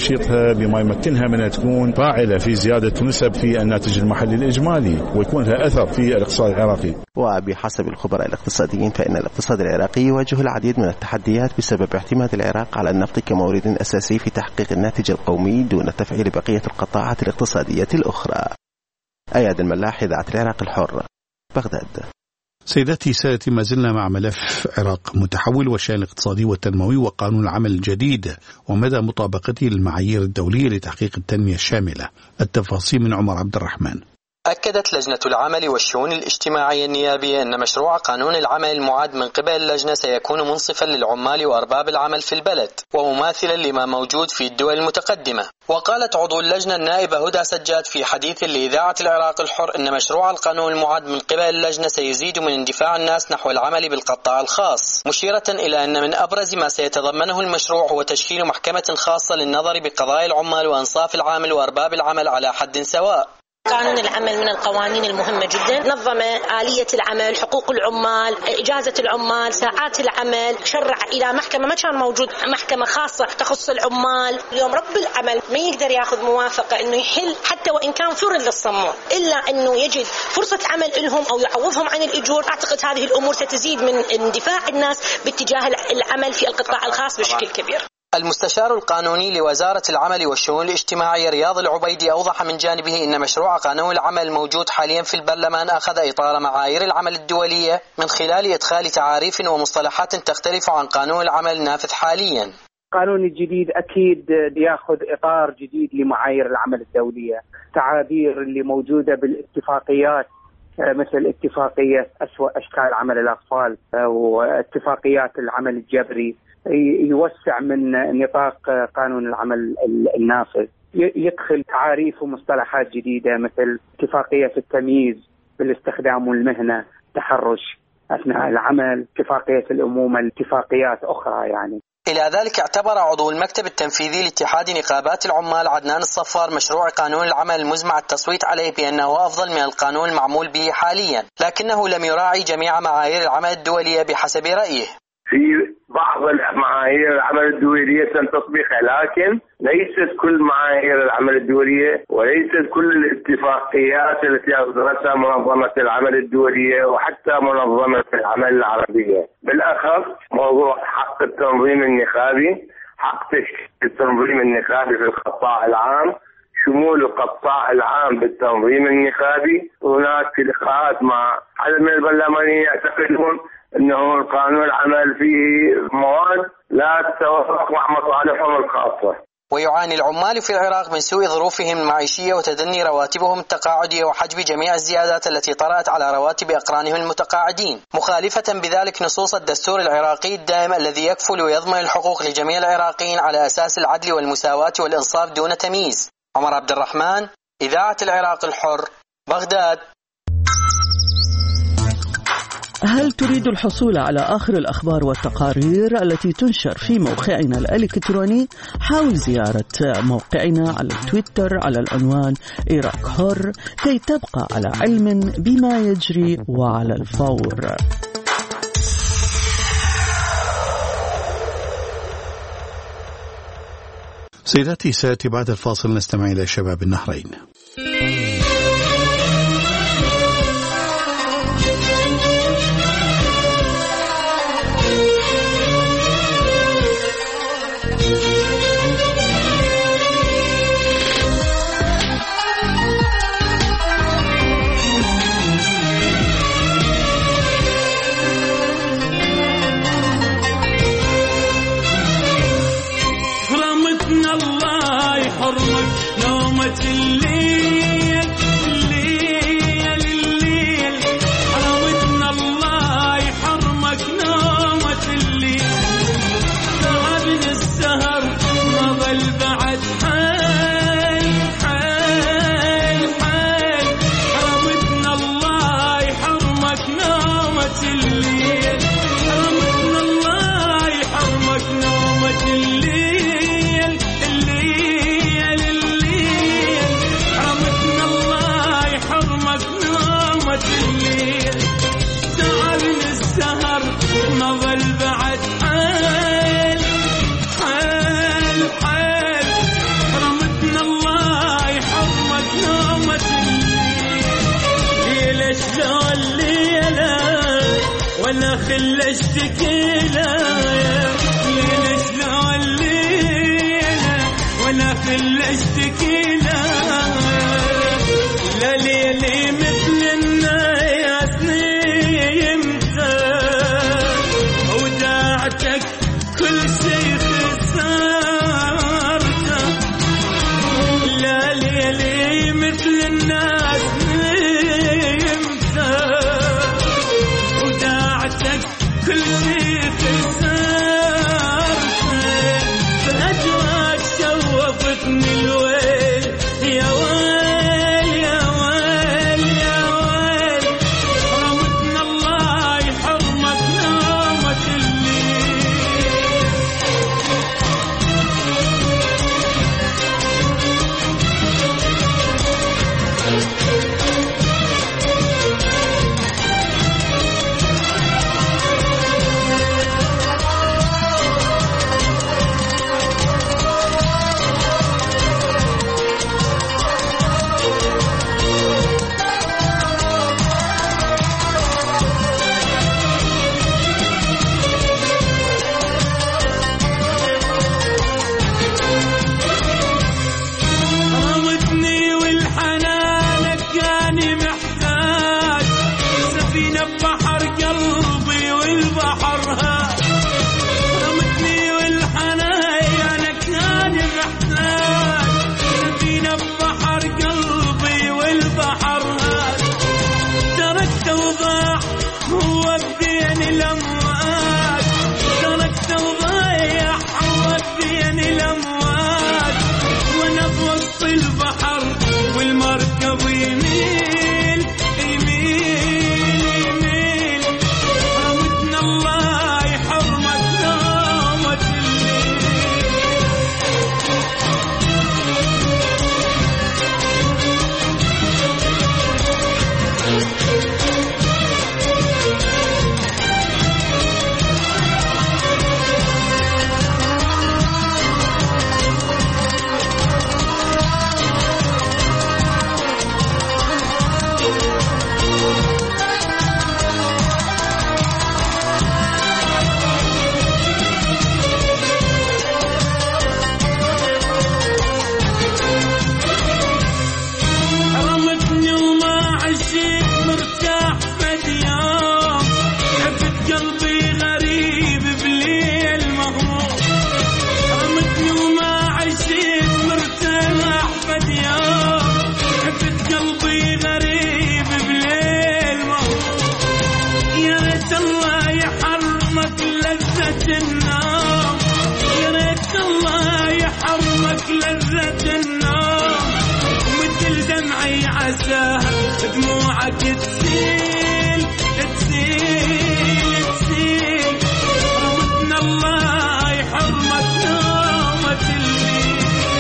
تنشيطها بما يمكنها من أن تكون فاعلة في زيادة نسب في الناتج المحلي الإجمالي ويكون لها أثر في الاقتصاد العراقي. وبحسب الخبراء الاقتصاديين فإن الاقتصاد العراقي يواجه العديد من التحديات بسبب اعتماد العراق على النفط كمورد أساسي في تحقيق الناتج القومي دون تفعيل بقية القطاعات الاقتصادية الأخرى. أياد الملاح، إذاعة العراق الحر، بغداد. سيداتي سادتي، ما زلنا مع ملف عراق متحول والشأن الاقتصادي والتنموي وقانون العمل الجديد ومدى مطابقته للمعايير الدولية لتحقيق التنمية الشاملة. التفاصيل من عمر عبد الرحمن. أكدت لجنة العمل والشؤون الاجتماعية النيابية أن مشروع قانون العمل المعد من قبل اللجنة سيكون منصفا للعمال وأرباب العمل في البلد ومماثلا لما موجود في الدول المتقدمة. وقالت عضو اللجنة النائبة هدى سجاد في حديث لإذاعة العراق الحر أن مشروع القانون المعد من قبل اللجنة سيزيد من اندفاع الناس نحو العمل بالقطاع الخاص، مشيرة إلى أن من أبرز ما سيتضمنه المشروع هو تشكيل محكمة خاصة للنظر بقضايا العمال وأنصاف العامل وأرباب العمل على حد سواء. قانون العمل من القوانين المهمة جدا، نظم آلية العمل، حقوق العمال، إجازة العمال، ساعات العمل، شرع إلى محكمة ما كان موجود محكمة خاصة تخص العمال. اليوم رب العمل ما يقدر ياخذ موافقة إنه يحل حتى وإن كان فرن للصمون، إلا إنه يجد فرصة عمل لهم أو يعوضهم عن الأجور. أعتقد هذه الأمور ستزيد من اندفاع الناس باتجاه العمل في القطاع الخاص بشكل كبير. المستشار القانوني لوزارة العمل والشؤون الاجتماعية رياض العبيدي أوضح من جانبه أن مشروع قانون العمل الموجود حاليا في البرلمان أخذ إطار معايير العمل الدولية من خلال إدخال تعاريف ومصطلحات تختلف عن قانون العمل النافذ حاليا. القانون الجديد أكيد يأخذ إطار جديد لمعايير العمل الدولية، تعابير اللي موجودة بالاتفاقيات مثل اتفاقية أسوأ أشكال عمل الأطفال واتفاقيات العمل الجبري، يوسع من نطاق قانون العمل النافذ، يدخل تعاريف ومصطلحات جديدة مثل اتفاقية التمييز بالاستخدام والمهنة، تحرش أثناء العمل، اتفاقية الأمومة، اتفاقيات أخرى يعني. إلى ذلك اعتبر عضو المكتب التنفيذي لاتحاد نقابات العمال عدنان الصفار مشروع قانون العمل المزمع التصويت عليه بأنه أفضل من القانون المعمول به حاليا، لكنه لم يراعي جميع معايير العمل الدولية بحسب رأيه. في بعض معايير العمل الدولية تم تطبيقها، لكن ليست كل معايير العمل الدولية وليست كل الاتفاقيات التي أصدرتها منظمة العمل الدولية وحتى منظمة العمل العربية، بالأخص موضوع حق التنظيم النقابي، حق تشكيل التنظيم النقابي في القطاع العام، شمول القطاع العام بالتنظيم النقابي. هناك لقاءات مع عدد من البرلمانيين يعتقدون أنه القانون العمل فيه مواد لا تتوافق مع مصالحهم الخاصة. ويعاني العمال في العراق من سوء ظروفهم المعيشية وتدني رواتبهم التقاعدية وحجب جميع الزيادات التي طرأت على رواتب أقرانهم المتقاعدين، مخالفة بذلك نصوص الدستور العراقي الدائم الذي يكفل ويضمن الحقوق لجميع العراقيين على أساس العدل والمساواة والإنصاف دون تمييز. عمر عبد الرحمن، إذاعة العراق الحر، بغداد. هل تريد الحصول على آخر الأخبار والتقارير التي تنشر في موقعنا الإلكتروني؟ حاول زيارة موقعنا على تويتر على العنوان عراق حر كي تبقى على علم بما يجري وعلى الفور. سيداتي سيأتي بعد الفاصل، نستمع إلى شباب النهرين. خل اشتكي له ليش لا الليلة ولا خل اشتكي له لا ليلي مثل الناس نيمته وداعتك كل شيء خسارته لا ليلي مثل الناس نيمته وداعتك كل شيء خسارته فأجواك شوفتني الويل يا ويل يا ويل يا ويل حرمتنا الله يحرمك نومة الليل رمتني والحنانك كاني محتاج سفينة بحر قلبي والبحر هاد رمتني والحنانك كاني محتاج سفينة بحر قلبي والبحر هاد تركت وضاع هو بدين الأمواج تركت وضايع هو بدين الأمواج وانا بوسط البحر والمركب يميل يميل يميل حرمتنا الله يحرمك نومة الليل رمتني وما عشيت مرتاح فد يوم حفت قلبي غريب بليل مغموم رمتني وما عشيت مرتاح فد يوم حفت قلبي غريب بليل مغموم يا ريت الله يحرمك لذة النوم يا ريت الله يحرمك لذة النوم مثل دمعي عساها دموعك تسيل تسيل تسيل رمتنا الله يحرمك نومة الليل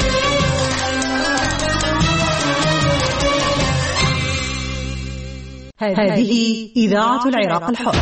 هذه إذاعة العراق الحر.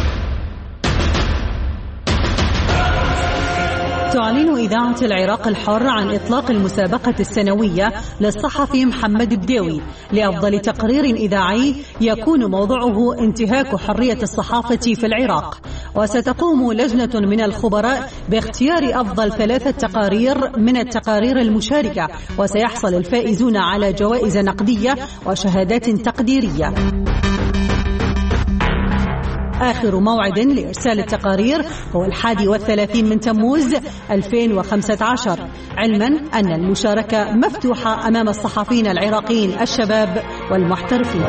تعلن إذاعة العراق الحر عن إطلاق المسابقة السنوية للصحفي محمد بديوي لأفضل تقرير إذاعي يكون موضوعه انتهاك حرية الصحافة في العراق، وستقوم لجنة من الخبراء باختيار أفضل 3 تقارير من التقارير المشاركة، وسيحصل الفائزون على جوائز نقدية وشهادات تقديرية. آخر موعد لإرسال التقارير هو 31 من تموز 2015، علما أن المشاركة مفتوحة أمام الصحفيين العراقيين الشباب والمحترفين.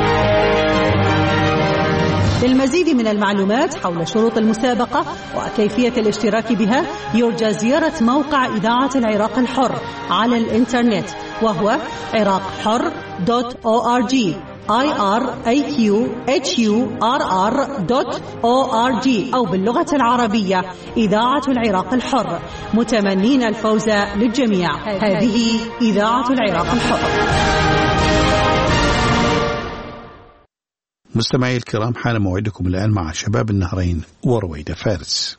للمزيد من المعلومات حول شروط المسابقة وكيفية الاشتراك بها يرجى زيارة موقع إذاعة العراق الحر على الإنترنت، وهو iraqhur.org iraqhurr.org أو باللغة العربية إذاعة العراق الحر، متمنين الفوز للجميع. هذه إذاعة العراق الحر. مستمعي الكرام، حان موعدكم الآن مع شباب النهرين ورويدة فارس.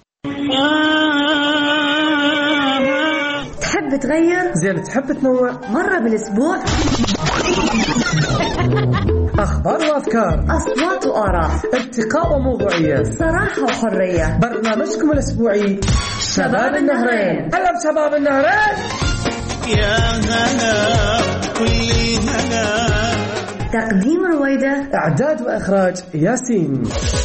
تحب تغير؟ زين، تحب تنوع؟ مرة بالأسبوع؟ أخبار وأفكار، أصوات وآراء، ارتقاء وموضوعية، صراحة وحرية. برنامجكم الأسبوعي شباب النهرين. هلا بشباب النهرين. يا هلا كل هلا. تقديم رويدة، إعداد وإخراج ياسين.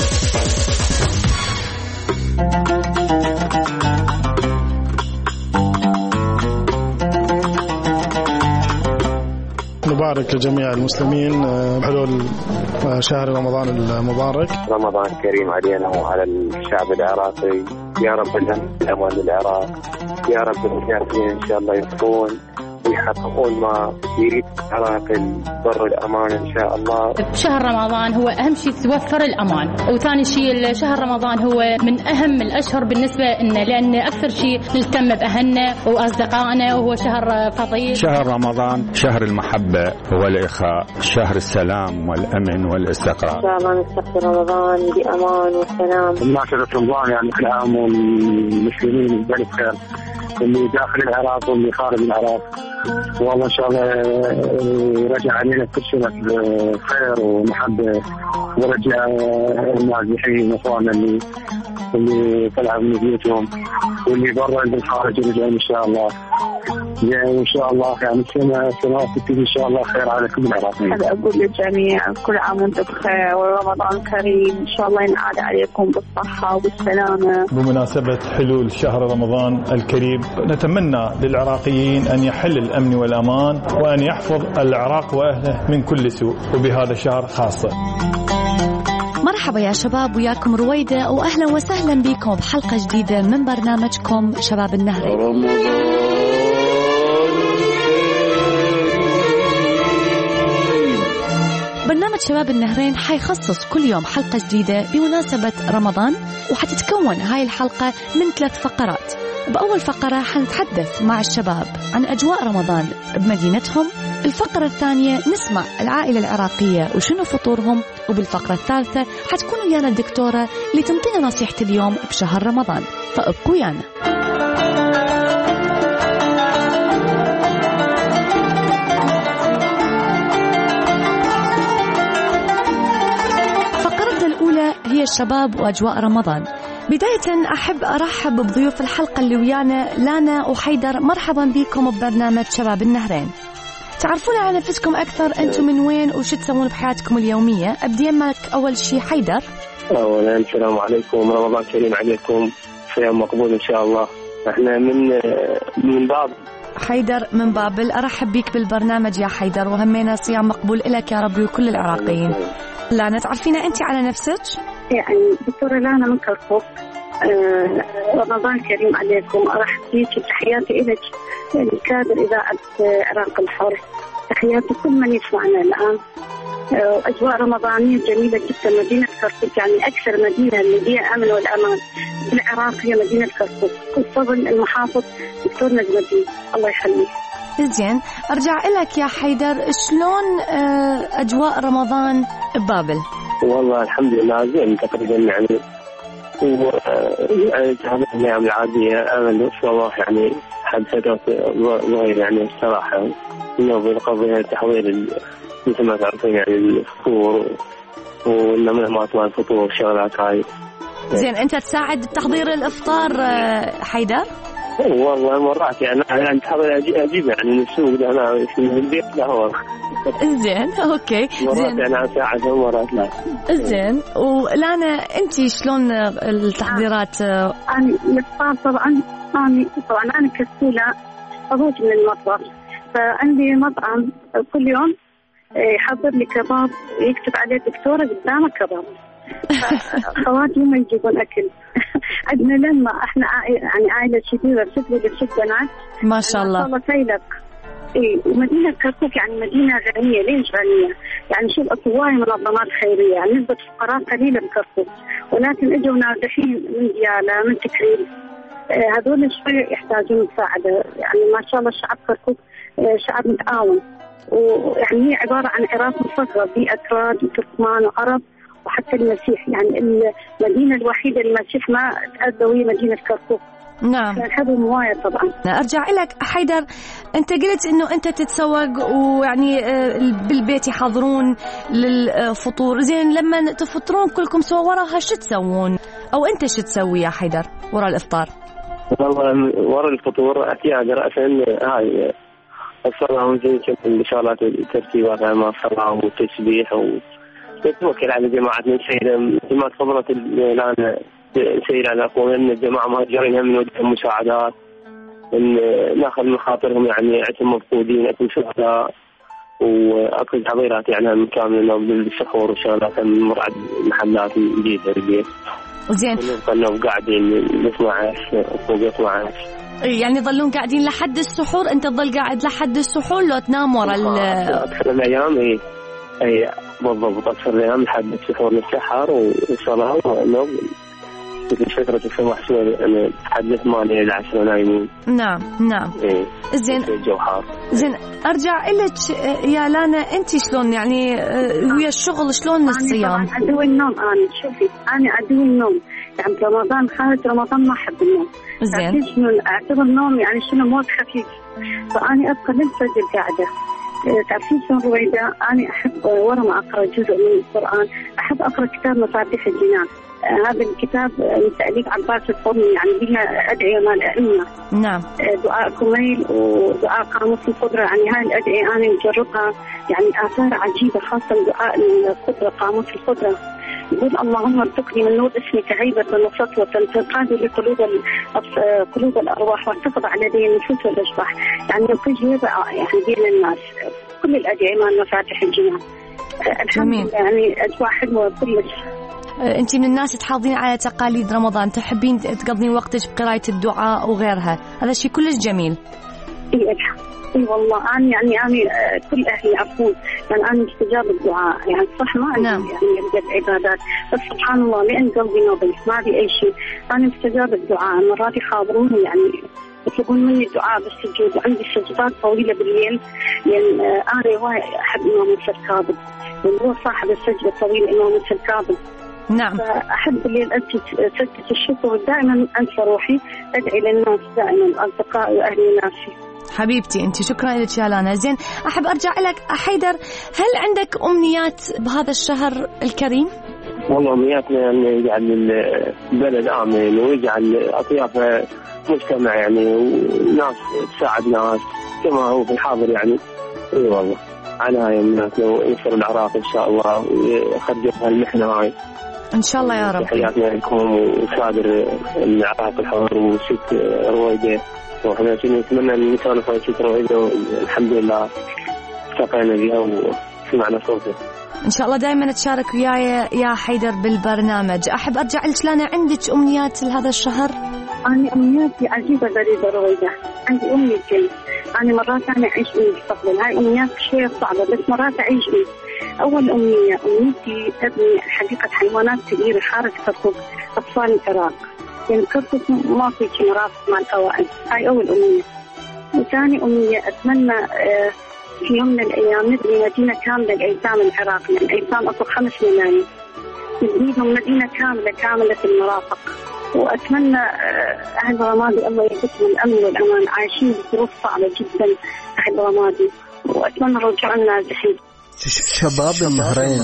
نبارك لجميع المسلمين بحلول شهر رمضان المبارك. رمضان كريم علينا وعلى الشعب العراقي. يا رب الأمان للعراق، يا رب المجاهدين إن شاء الله يكفون ويحققون ما يريد العراق البر الأمان إن شاء الله. شهر رمضان هو أهم شيء توفر الأمان، وثاني شيء شهر رمضان هو من أهم الأشهر بالنسبة لنا، لأن أكثر شيء نهتم بأهلنا وأصدقائنا، وهو شهر فضيل. شهر رمضان شهر المحبة والإخاء، شهر السلام والأمن والاستقرار. إن شاء الله نستقبل رمضان بأمان وسلام. مناسبة رمضان يعني كل عام والمسلمين بألف خير، اللي داخل العراق واللي خارج العراق، والله إن شاء الله يرجع علينا كل شيء خير ومحبة، ورجع النازحين وإخواننا اللي طلعوا من بيوتهم واللي برا عند الخارج يرجعون إن شاء الله. يعني إن شاء الله يعني سنوات تبتدي إن شاء الله خير على كل العراقيين. هذا أقول للجميع كل عام وأنتم بخير ورمضان كريم، إن شاء الله ينعاد عليكم بالصحة والسلامة. بمناسبة حلول شهر رمضان الكريم نتمنى للعراقيين أن يحل الأمن والأمان وأن يحفظ العراق وأهله من كل سوء، وبهذا الشهر خاصة. مرحبا يا شباب، وياكم رويدة، وأهلا وسهلا بكم بحلقة جديدة من برنامجكم شباب النهرين. برنامج شباب النهرين حيخصص كل يوم حلقة جديدة بمناسبة رمضان، وحتتكون هاي الحلقة من 3 فقرات. بأول فقرة حنتحدث مع الشباب عن أجواء رمضان بمدينتهم. الفقرة الثانية نسمع العائلة العراقية وشنو فطورهم، وبالفقرة الثالثة حتكون ويانا الدكتورة اللي تنطينا نصيحة اليوم بشهر رمضان، فابقوا ويانا. فقرتنا الأولى هي الشباب وأجواء رمضان. بداية أحب أرحب بضيوف الحلقة اللي ويانا، لانا وحيدر. مرحبا بكم ببرنامج شباب النهرين. تعرفون على نفسكم أكثر، أنتم من وين وشو تسوون بحياتكم اليومية؟ أبدي معك أول شيء حيدر. أولا السلام عليكم، رمضان كريم عليكم، صيام مقبول إن شاء الله. احنا من بابل. حيدر من بابل، أرحب بك بالبرنامج يا حيدر، وهمينا صيام مقبول إلك يا ربي وكل العراقيين. لانا تعرفين أنت على نفسك؟ يعني دكتورة لانا من كركوك. رمضان كريم عليكم، أرحب بك، تحياتي إلك لكادر إذاعة عراق الحر، تحياتي كل من يسمعنا الآن. أجواء رمضانية جميلة جدا. مدينة كركوك يعني أكثر مدينة اللي فيها أمن والأمان في العراق هي مدينة كركوك، وفضل المحافظ دكتور نجم الدين، الله يخليه. زين، أرجع لك يا حيدر، شلون أجواء رمضان ببابل؟ والله الحمد لله زين تقريبا، يعني هذه الأيام العادية. أمل والله يعني حدثت ظهير يعني الصراحة إنه بالقضية تحويل مثل ما تعرفين يعني الفطور والنمط مال الفطور والشغلات هاي. زين، أنت تساعد بتحضير الإفطار حيدر؟ والله مرات يعني تحضر أجيب يعني من السوق ده أنا في البيت لا. زين أوكي. مرات أنا أساعد ومرات لا. زين، ولانا أنت شلون التحضيرات؟ أنا الإفطار طبعا أنا كسولة أضوج من المطبخ، فعندي مطعم كل يوم يحضر لي كباب، يكتب عليه دكتورة قدامك كباب. خواتي هم يجيبون أكل. عندنا لما احنا يعني عائلة كبيرة، 6 بنات ما شاء الله. ما شاء الله سيلك. مدينة كركوك يعني مدينة غنية. ليش غنية؟ يعني شوف اكو هواي منظمات خيرية، يعني نسبة فقراء قليلة بكركوك، ولكن اجوا ناجحين من ديالى من تكريم. هذول شوية يحتاجون مساعدة. يعني ما شاء الله شعب كركوك شعب متعاون، ويعني هي عبارة عن عراق مصغر في أكراد وتركمان وعرب وحتى المسيح. يعني المدينة الوحيدة المسيح ما تأذى هي مدينة كركوك. نعم. نحبهم وايد طبعا. أرجع لك حيدر، أنت قلت إنه أنت تتسوق ويعني بالبيت يحضرون للفطور، زين لما تفطرون كلكم سوا وراها شو تسوون؟ أو أنت شو تسوي يا حيدر ورا الإفطار؟ والله ورا الفطور أكيد رأسا هاي الصلاة وزي الشغلات والترتيبات مع الصلاة والتسبيح وتتوكل على جماعة من سيدة مثل ما تفضلت الآن سيد على أخونا إن الجماعة مهاجرين من وجههم مساعدات، إن ناخذ من خاطرهم يعني عتم مفقودين عتم شهداء وأكل حضيرات يعني كاملة بالسحور وشغلات نمر على محلات جديدة البيت. زين. ونبقى قاعدين نسمع فوق 12. يعني يظلون قاعدين لحد السحور؟ أنت تظل قاعد لحد السحور لو تنام ورا أكثر الأيام هي بالضبط أكثر الأيام لحد السحور نتسحر والصلاة ونوم. في فترة الصباح شوي أنا تحدث ماني العشرة نايمين. نعم نعم. إيه. زين. الجو حار. زين أرجع لك يا لانا، أنت شلون يعني ويا الشغل شلون الصيام؟ أنا عدو النوم. أنا شوفي أنا عدو النوم، يعني رمضان خارج رمضان ما أحب النوم. زين. شنو أعتبر النوم يعني شنو موت خفيف، فأنا أبقى للفجر قاعدة. تعرفين شلون رويدة؟ أنا أحب ورا ما أقرأ جزء من القرآن أحب أقرأ كتاب مفاتيح الجنان. هذا الكتاب من تأليف عباس القرني، يعني بها أدعية مال الأئمة. نعم. دعاء كميل ودعاء قاموس القدرة، يعني هاي الأدعية أنا مجربها يعني آثار عجيبة، خاصة دعاء القدرة قاموس القدرة. يقول اللهم ارزقني من نور اسمك هيبة وسطوة تنقاد قلوب الأرواح وتقضى على يدي النفوس والأشباح، يعني تجيب يعني بين الناس كل الأدعية مال مفاتيح الجنان. الحمد لله يعني أجواء حلوة كلش. أنت من الناس تحافظين على تقاليد رمضان، تحبين تقضين وقتك بقراءة الدعاء وغيرها، هذا شيء كلش جميل. اي والله أنا كل أهلي يعرفون يعني أنا مستجاب الدعاء، يعني صح ما عندي نعم. يعني عبادات، بس سبحان الله لأن قلبي نظيف ما في أي شيء أنا مستجاب الدعاء. مرات يحاضروني يعني يطلبون مني الدعاء بالسجود، وعندي سجدات طويلة بالليل لأن أنا وايد أحب إمام موسى الكاظم، اللي هو صاحب السجدة الطويلة إمام موسى الكاظم. نعم. فأحب الليل أسجد سجدة الشكر، ودائما أنسى روحي أدعي للناس دائما أصدقائي وأهلي وناسي. حبيبتي أنت شكرا لك يا لانا. زين أحب أرجع لك حيدر، هل عندك أمنيات بهذا الشهر الكريم؟ والله أمنياتنا يعني يجعل البلد آمن ويجعل أطيافه مجتمع يعني وناس تساعد ناس كما هو في الحاضر يعني. اي والله على هاي أمنياتنا، وينصر العراق إن شاء الله ويخرجها المحنة هاي إن شاء الله يا رب. تحياتنا لكم وصادر العراق الحر وست رويدة، وإحنا نتمنى أن نسولف عن ست رويدة والحمد لله التقينا بها وسمعنا صوته. إن شاء الله دائما تشارك وياي يا حيدر بالبرنامج. أحب أرجع لك لانا، عندك أمنيات لهذا الشهر؟ أنا أمنياتي عجيبة غريبة رويدة، عندي أمنيتين. أنا مرات أنا أعيش المستقبل، هاي أمنيات شوية صعبة بس مرات أعيش أول أمنيتي أبني حديقة حيوانات كبيرة خارج كركوك أطفال العراق، يعني كركوك ما في مرافق مع القوائم، هاي أول أمنية. وثاني أمنية أتمنى في يوم من الأيام نبني مدينة كاملة لأيتام العراق، لأن الأيتام أصل 5 ملايين، نبنيهم مدينة كاملة في المرافق. وأتمنى أهل رمادي الله يرزقهم الأمن والأمان، عايشين بظروف صعبة جدا أهل رمادي، وأتمنى رجوع النازحين. شباب النهرين.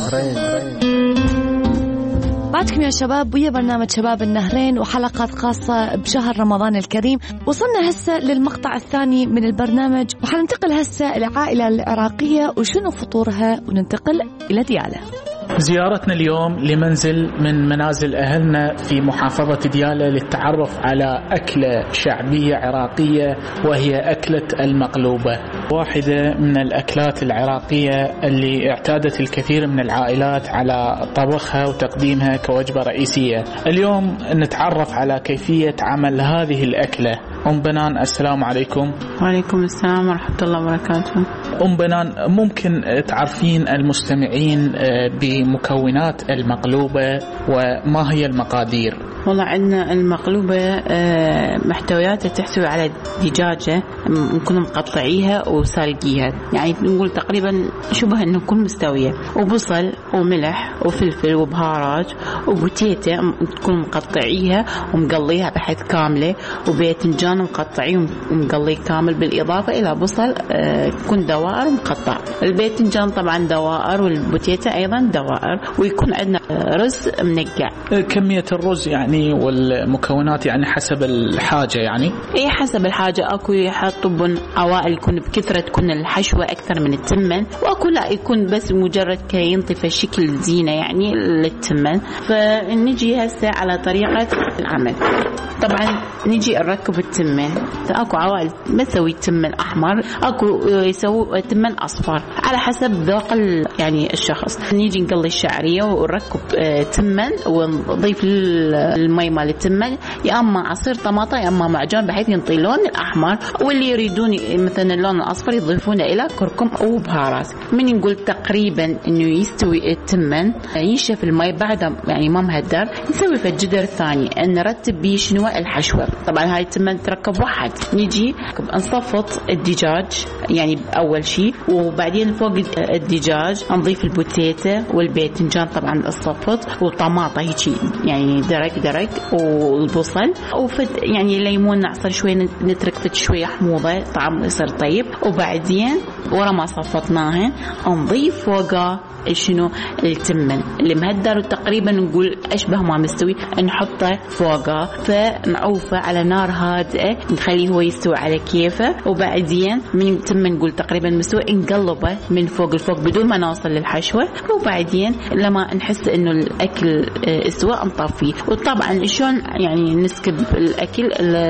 بعدكم يا شباب ويا برنامج شباب النهرين وحلقات خاصة بشهر رمضان الكريم. وصلنا هسه للمقطع الثاني من البرنامج، وحننتقل هسه للعائلة العراقية وشنو فطورها، وننتقل إلى ديالى. زيارتنا اليوم لمنزل من منازل أهلنا في محافظة ديالى للتعرف على أكلة شعبية عراقية، وهي أكلة المقلوبة، واحدة من الأكلات العراقية اللي اعتادت الكثير من العائلات على طبخها وتقديمها كوجبة رئيسية. اليوم نتعرف على كيفية عمل هذه الأكلة. أم بنان السلام عليكم. وعليكم السلام ورحمة الله وبركاته. أم بنان ممكن تعرفين المستمعين بمكونات المقلوبة وما هي المقادير؟ والله عندنا المقلوبة محتوياتها تحتوي على دجاجة نكون مقطعيها وسالقيها، يعني نقول تقريبا شبه انه تكون مستويه، وبصل وملح وفلفل وبهارات وبوتيتا تكون مقطعيها ومقليها بحيث كامله، وباذنجان مقطعيه ومقليه كامل، بالاضافه الى بصل تكون دوائر مقطع. الباذنجان طبعا دوائر والبوتيتا ايضا دوائر، ويكون عندنا رز منقع. كميه الرز يعني والمكونات يعني حسب الحاجه، يعني اي حسب الحاجه. اكو يحطوا اوائل يكون بكثره تكون الحشوه اكثر من التمن، واكو لا يكون بس مجرد كينطف شكل زينه يعني للتمن. فنجي هسه على طريقه العمل. طبعا نجي نركب التمن، اكو عوائل بتسوي تمن احمر، اكو يسوي تمن اصفر على حسب ذوق يعني الشخص. نيجي نقلي الشعريه ونركب تمن ونضيف المي مال التمن، يا اما عصير طماطم يا اما معجون بحيث ينطي اللون الاحمر، واللي يريدون مثلا اللون الاصفر يضيفون الى كركم او بهارات. من نقول تقريبا انه يستوي التمن ينشف المي بعد يعني ما مهدر، نسوي في الجدر الثاني نرتب بيه شنو الحشوه. طبعا هاي التمن تركب واحد. نيجي نصفط الدجاج يعني اول شيء، وبعدين فوق الدجاج نضيف البوتيتا والباذنجان طبعا الصفط والطماطه هيجي يعني درك والبصل وفد يعني ليمون نعصر شوي، نترك فد شويه حموضه طعم يصير طيب. وبعدين ورا ما صفطناها نضيف فوقها شنو التمن اللي مهدر تقريبا نقول اشبه ما مستوي، نحطه فوقه فنعوفه على نار هادئه، نخليه هو يستوي على كيفه. وبعدين من التمن نقول تقريبا مستوي نقلبه من فوق لفوق بدون ما نوصل للحشوه، وبعدين لما نحس انه الاكل استوى نطفيه. وطبعا شلون يعني نسكب الاكل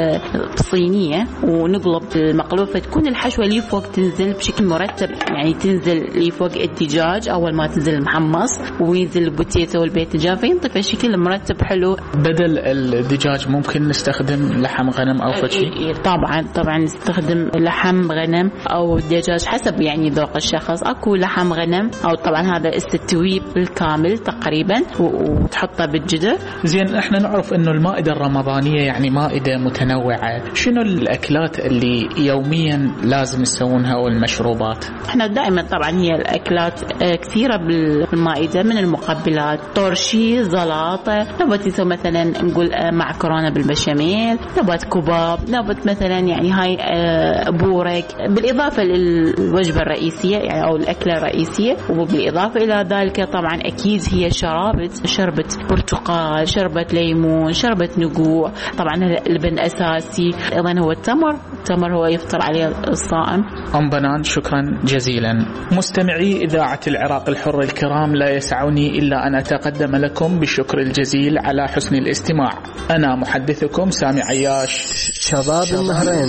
الصينيه ونقلب المقلوبه، تكون الحشوه اللي فوق تنزل بشكل مرتب، يعني تنزل اللي فوق الدجاج اول ما تنزل المحمص وينزل البوتيتا والباذنجان، فينطفي شكل مرتب حلو. بدل الدجاج ممكن نستخدم لحم غنم او فشي؟ طبعا نستخدم لحم غنم او دجاج حسب يعني ذوق الشخص. اكو لحم غنم او طبعا هذا التتويب بالكامل تقريبا وتحطه بالجدر. زين احنا نعرف انه المائده الرمضانيه يعني مائده متنوعه، شنو الاكلات اللي يوميا لازم يسوونها والمشروبات؟ احنا دائما طبعا هي الاكلات كثيره بالمائده، من المقبلات طرشي زلاطه، نبات يسوي مثلا نقول معكرونه بالبشاميل، نبات كباب، نبات مثلا يعني هاي بورك، بالاضافه للوجبه الرئيسيه يعني او الاكله الرئيسيه. وبالاضافه الى ذلك طبعا اكيد هي شربة برتقال، شربة ليمون، شربة نقوع. طبعا اللبن اساسي، ايضا هو التمر هو يفطر عليه الصائم. ام بنان شكرا جزيلا. مستمعي اذاعه العراق الحر الكرام، لا يسعني الا ان اتقدم لكم بالشكر الجزيل على حسن الاستماع. انا محدثكم سامي عياش، شباب النهرين.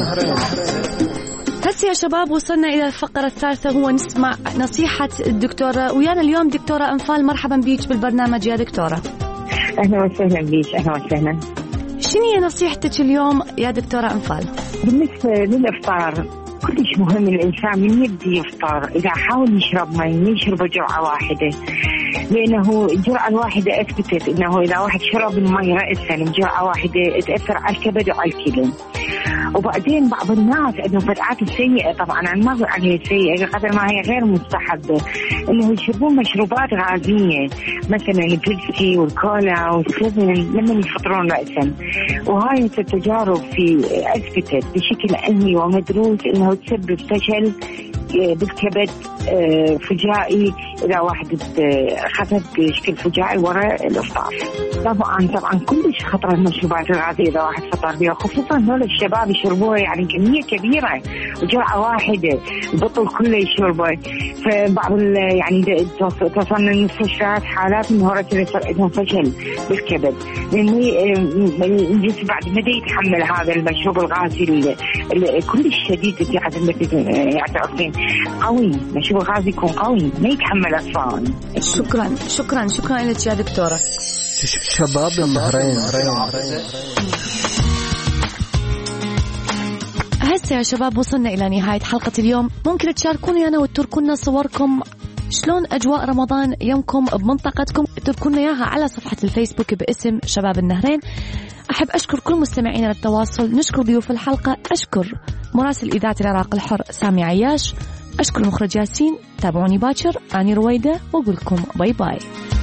هسه يا شباب وصلنا إلى الفقرة الثالثة، هو نسمع نصيحة الدكتورة. ويانا اليوم دكتورة أنفال، مرحبا بيك بالبرنامج يا دكتورة. أهلا وسهلا بيك. أهلا وسهلا. شنو هي نصيحتك اليوم يا دكتورة أنفال؟ بالنسبة للإفطار كلش مهم الإنسان من يبدي يفطر إذا حاول يشرب ماء يشرب جرعة واحدة، لأنه الجرعة الواحدة أثبتت أنه إذا واحد شرب الماء رأسا بجرعة واحدة تأثر على الكبد وعلى الكلى. وبعدين بعض الناس عندهم فتعات السيئة، طبعا أنا ما أقول عليها سيئة قدر ما هي غير مستحبة، إنه يشربون مشروبات غازية مثلا البيبسي والكولا والسيفن لما يفطرون رأسا. وهاي التجارب في أثبتت بشكل علمي ومدروس إنه تسبب فشل بالكبد فجائي إذا واحد خذت بشكل فجائي وراء الإفطار. طبعا كلش خطر المشروبات الغازية إذا واحد فطر بها، خصوصا هول الشباب يشربوها يعني كمية كبيرة وجرعة واحدة، البطل كله يشربه. فبعض يعني توصلنا المستشفيات حالات من هورة عندهم فشل بالكبد، لأن الجسم بعد ما يتحمل هذا المشروب الغازي كلش شديد. يعني تعرفين قوي، مشروب غازي يكون قوي ما يتحمل الصائم. شكرا لك يا دكتورة. شباب النهرين. هسه يا شباب وصلنا إلى نهاية حلقة اليوم. ممكن تشاركوني أنا وتركونا صوركم شلون أجواء رمضان يومكم بمنطقتكم، تركونا إياها على صفحة الفيسبوك باسم شباب النهرين. أحب أشكر كل مستمعينا للتواصل، نشكر ضيوف الحلقة، أشكر مراسل إذاعة العراق الحر سامي عياش، أشكر المخرج ياسين. تابعوني باكر، أنا رويدة، وأقول لكم باي باي.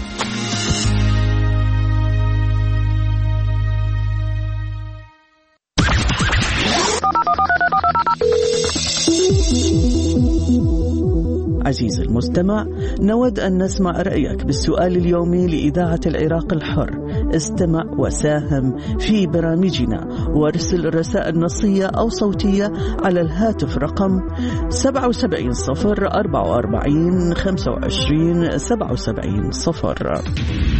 عزيزي المستمع، نود أن نسمع رأيك بالسؤال اليومي لإذاعة العراق الحر. استمع وساهم في برامجنا وارسل رسائل نصية أو صوتية على الهاتف رقم 77 0 44 25 77 0.